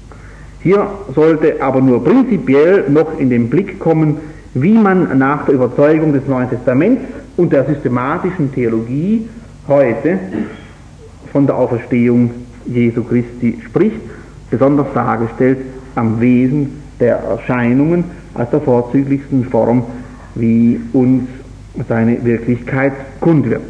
Speaker 2: Hier sollte aber nur prinzipiell noch in den Blick kommen, wie man nach der Überzeugung des Neuen Testaments und der systematischen Theologie heute von der Auferstehung Jesu Christi spricht, besonders dargestellt am Wesen der Erscheinungen als der vorzüglichsten Form, wie uns seine Wirklichkeit kund wird.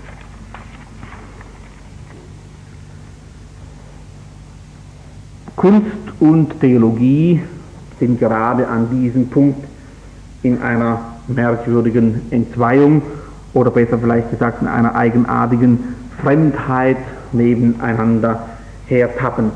Speaker 2: Kunst und Theologie sind gerade an diesem Punkt in einer merkwürdigen Entzweiung oder besser vielleicht gesagt in einer eigenartigen Fremdheit nebeneinander hertappend.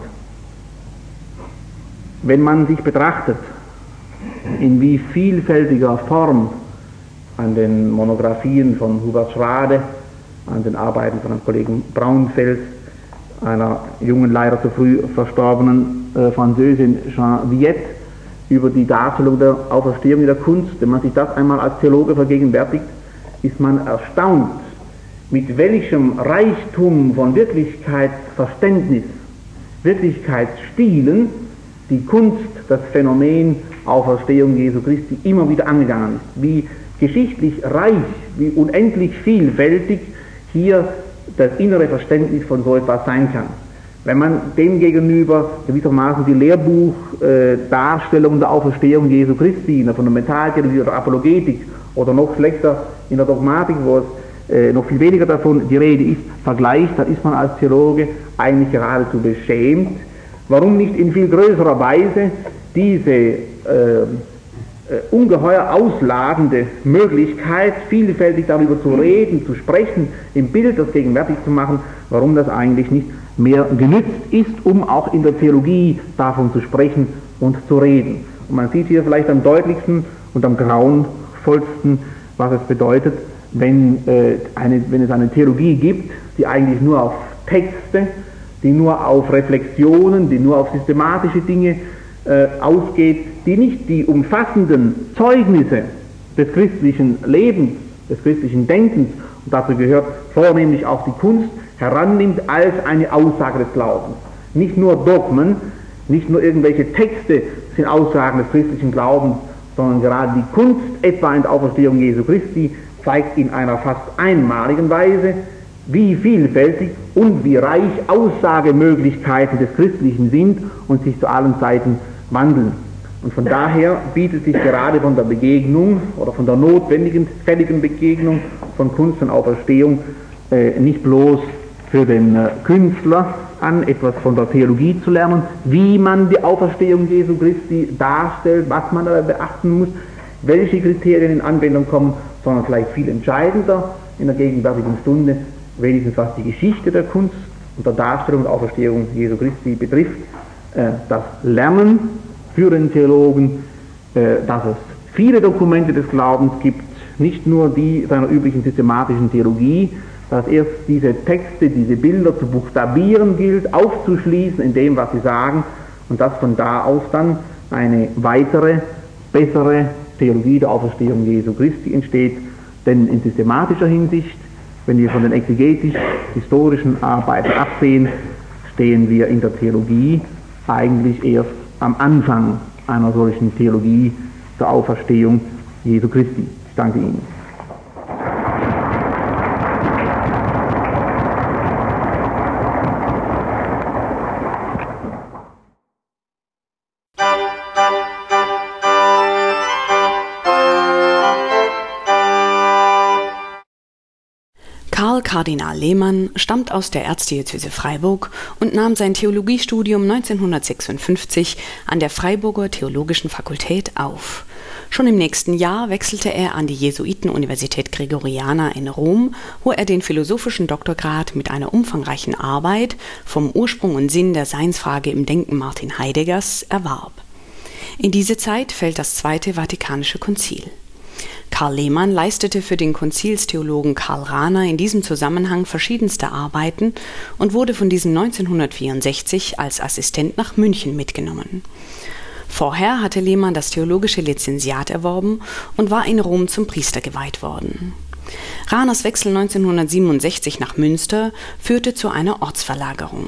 Speaker 2: Wenn man sich betrachtet, in wie vielfältiger Form an den Monographien von Hubert Schrade, an den Arbeiten von einem Kollegen Braunfels, einer jungen, leider zu früh verstorbenen Französin Jean Viette, über die Darstellung der Auferstehung in der Kunst, wenn man sich das einmal als Theologe vergegenwärtigt, ist man erstaunt, mit welchem Reichtum von Wirklichkeitsverständnis, Wirklichkeitsstilen die Kunst das Phänomen Auferstehung Jesu Christi immer wieder angegangen ist. Wie geschichtlich reich, wie unendlich vielfältig hier das innere Verständnis von so etwas sein kann. Wenn man demgegenüber gewissermaßen die Lehrbuchdarstellung der Auferstehung Jesu Christi in der Fundamentaltheologie oder Apologetik oder noch schlechter in der Dogmatik, wo es noch viel weniger davon die Rede ist, vergleicht, dann ist man als Theologe eigentlich geradezu beschämt, warum nicht in viel größerer Weise diese ungeheuer ausladende Möglichkeit, vielfältig darüber zu reden, zu sprechen, im Bild das gegenwärtig zu machen, warum das eigentlich nicht mehr genützt ist, um auch in der Theologie davon zu sprechen und zu reden. Und man sieht hier vielleicht am deutlichsten und am grauenvollsten, was es bedeutet, wenn es eine Theologie gibt, die eigentlich nur auf Texte, die nur auf Reflexionen, die nur auf systematische Dinge ausgeht, die nicht die umfassenden Zeugnisse des christlichen Lebens, des christlichen Denkens, und dazu gehört vornehmlich auch die Kunst, herannimmt als eine Aussage des Glaubens. Nicht nur Dogmen, nicht nur irgendwelche Texte sind Aussagen des christlichen Glaubens, sondern gerade die Kunst, etwa in der Auferstehung Jesu Christi, zeigt in einer fast einmaligen Weise, wie vielfältig und wie reich Aussagemöglichkeiten des Christlichen sind und sich zu allen Zeiten wandeln. Und von daher bietet sich gerade von der Begegnung oder von der notwendigen, fälligen Begegnung von Kunst und Auferstehung nicht bloß für den Künstler an, etwas von der Theologie zu lernen, wie man die Auferstehung Jesu Christi darstellt, was man dabei beachten muss, welche Kriterien in Anwendung kommen, sondern vielleicht viel entscheidender in der gegenwärtigen Stunde, wenigstens was die Geschichte der Kunst und der Darstellung der Auferstehung Jesu Christi betrifft, das Lernen für den Theologen, dass es viele Dokumente des Glaubens gibt, nicht nur die seiner üblichen systematischen Theologie, dass erst diese Texte, diese Bilder zu buchstabieren gilt, aufzuschließen in dem, was sie sagen, und dass von da aus dann eine weitere, bessere Theologie der Auferstehung Jesu Christi entsteht. Denn in systematischer Hinsicht, wenn wir von den exegetisch-historischen Arbeiten absehen, stehen wir in der Theologie eigentlich erst am Anfang einer solchen Theologie zur Auferstehung Jesu Christi. Ich danke Ihnen.
Speaker 1: Karl Kardinal Lehmann stammt aus der Erzdiözese Freiburg und nahm sein Theologiestudium 1956 an der Freiburger Theologischen Fakultät auf. Schon im nächsten Jahr wechselte er an die Jesuiten-Universität Gregoriana in Rom, wo er den philosophischen Doktorgrad mit einer umfangreichen Arbeit vom Ursprung und Sinn der Seinsfrage im Denken Martin Heideggers erwarb. In diese Zeit fällt das Zweite Vatikanische Konzil. Karl Lehmann leistete für den Konzilstheologen Karl Rahner in diesem Zusammenhang verschiedenste Arbeiten und wurde von diesem 1964 als Assistent nach München mitgenommen. Vorher hatte Lehmann das theologische Lizenziat erworben und war in Rom zum Priester geweiht worden. Rahners Wechsel 1967 nach Münster führte zu einer Ortsverlagerung.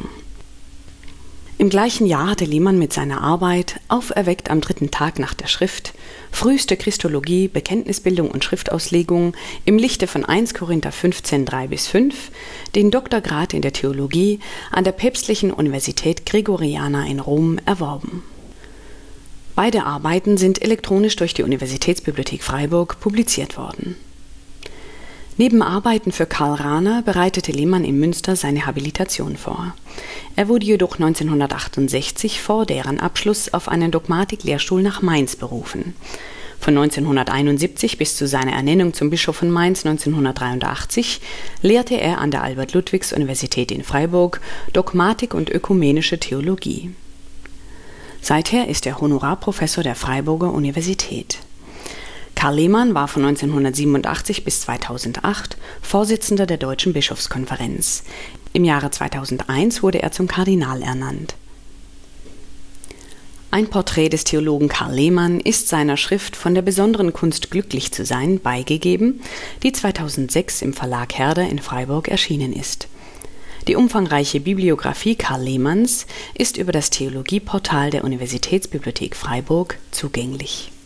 Speaker 1: Im gleichen Jahr hatte Lehmann mit seiner Arbeit Auferweckt am dritten Tag nach der Schrift, früheste Christologie, Bekenntnisbildung und Schriftauslegung im Lichte von 1 Korinther 15, 3-5 den Doktorgrad in der Theologie an der Päpstlichen Universität Gregoriana in Rom erworben. Beide Arbeiten sind elektronisch durch die Universitätsbibliothek Freiburg publiziert worden. Neben Arbeiten für Karl Rahner bereitete Lehmann in Münster seine Habilitation vor. Er wurde jedoch 1968 vor deren Abschluss auf einen Dogmatik-Lehrstuhl nach Mainz berufen. Von 1971 bis zu seiner Ernennung zum Bischof von Mainz 1983 lehrte er an der Albert-Ludwigs-Universität in Freiburg Dogmatik und ökumenische Theologie. Seither ist er Honorarprofessor der Freiburger Universität. Karl Lehmann war von 1987 bis 2008 Vorsitzender der Deutschen Bischofskonferenz. Im Jahre 2001 wurde er zum Kardinal ernannt. Ein Porträt des Theologen Karl Lehmann ist seiner Schrift Von der besonderen Kunst glücklich zu sein beigegeben, die 2006 im Verlag Herder in Freiburg erschienen ist. Die umfangreiche Bibliographie Karl Lehmanns ist über das Theologieportal der Universitätsbibliothek Freiburg zugänglich.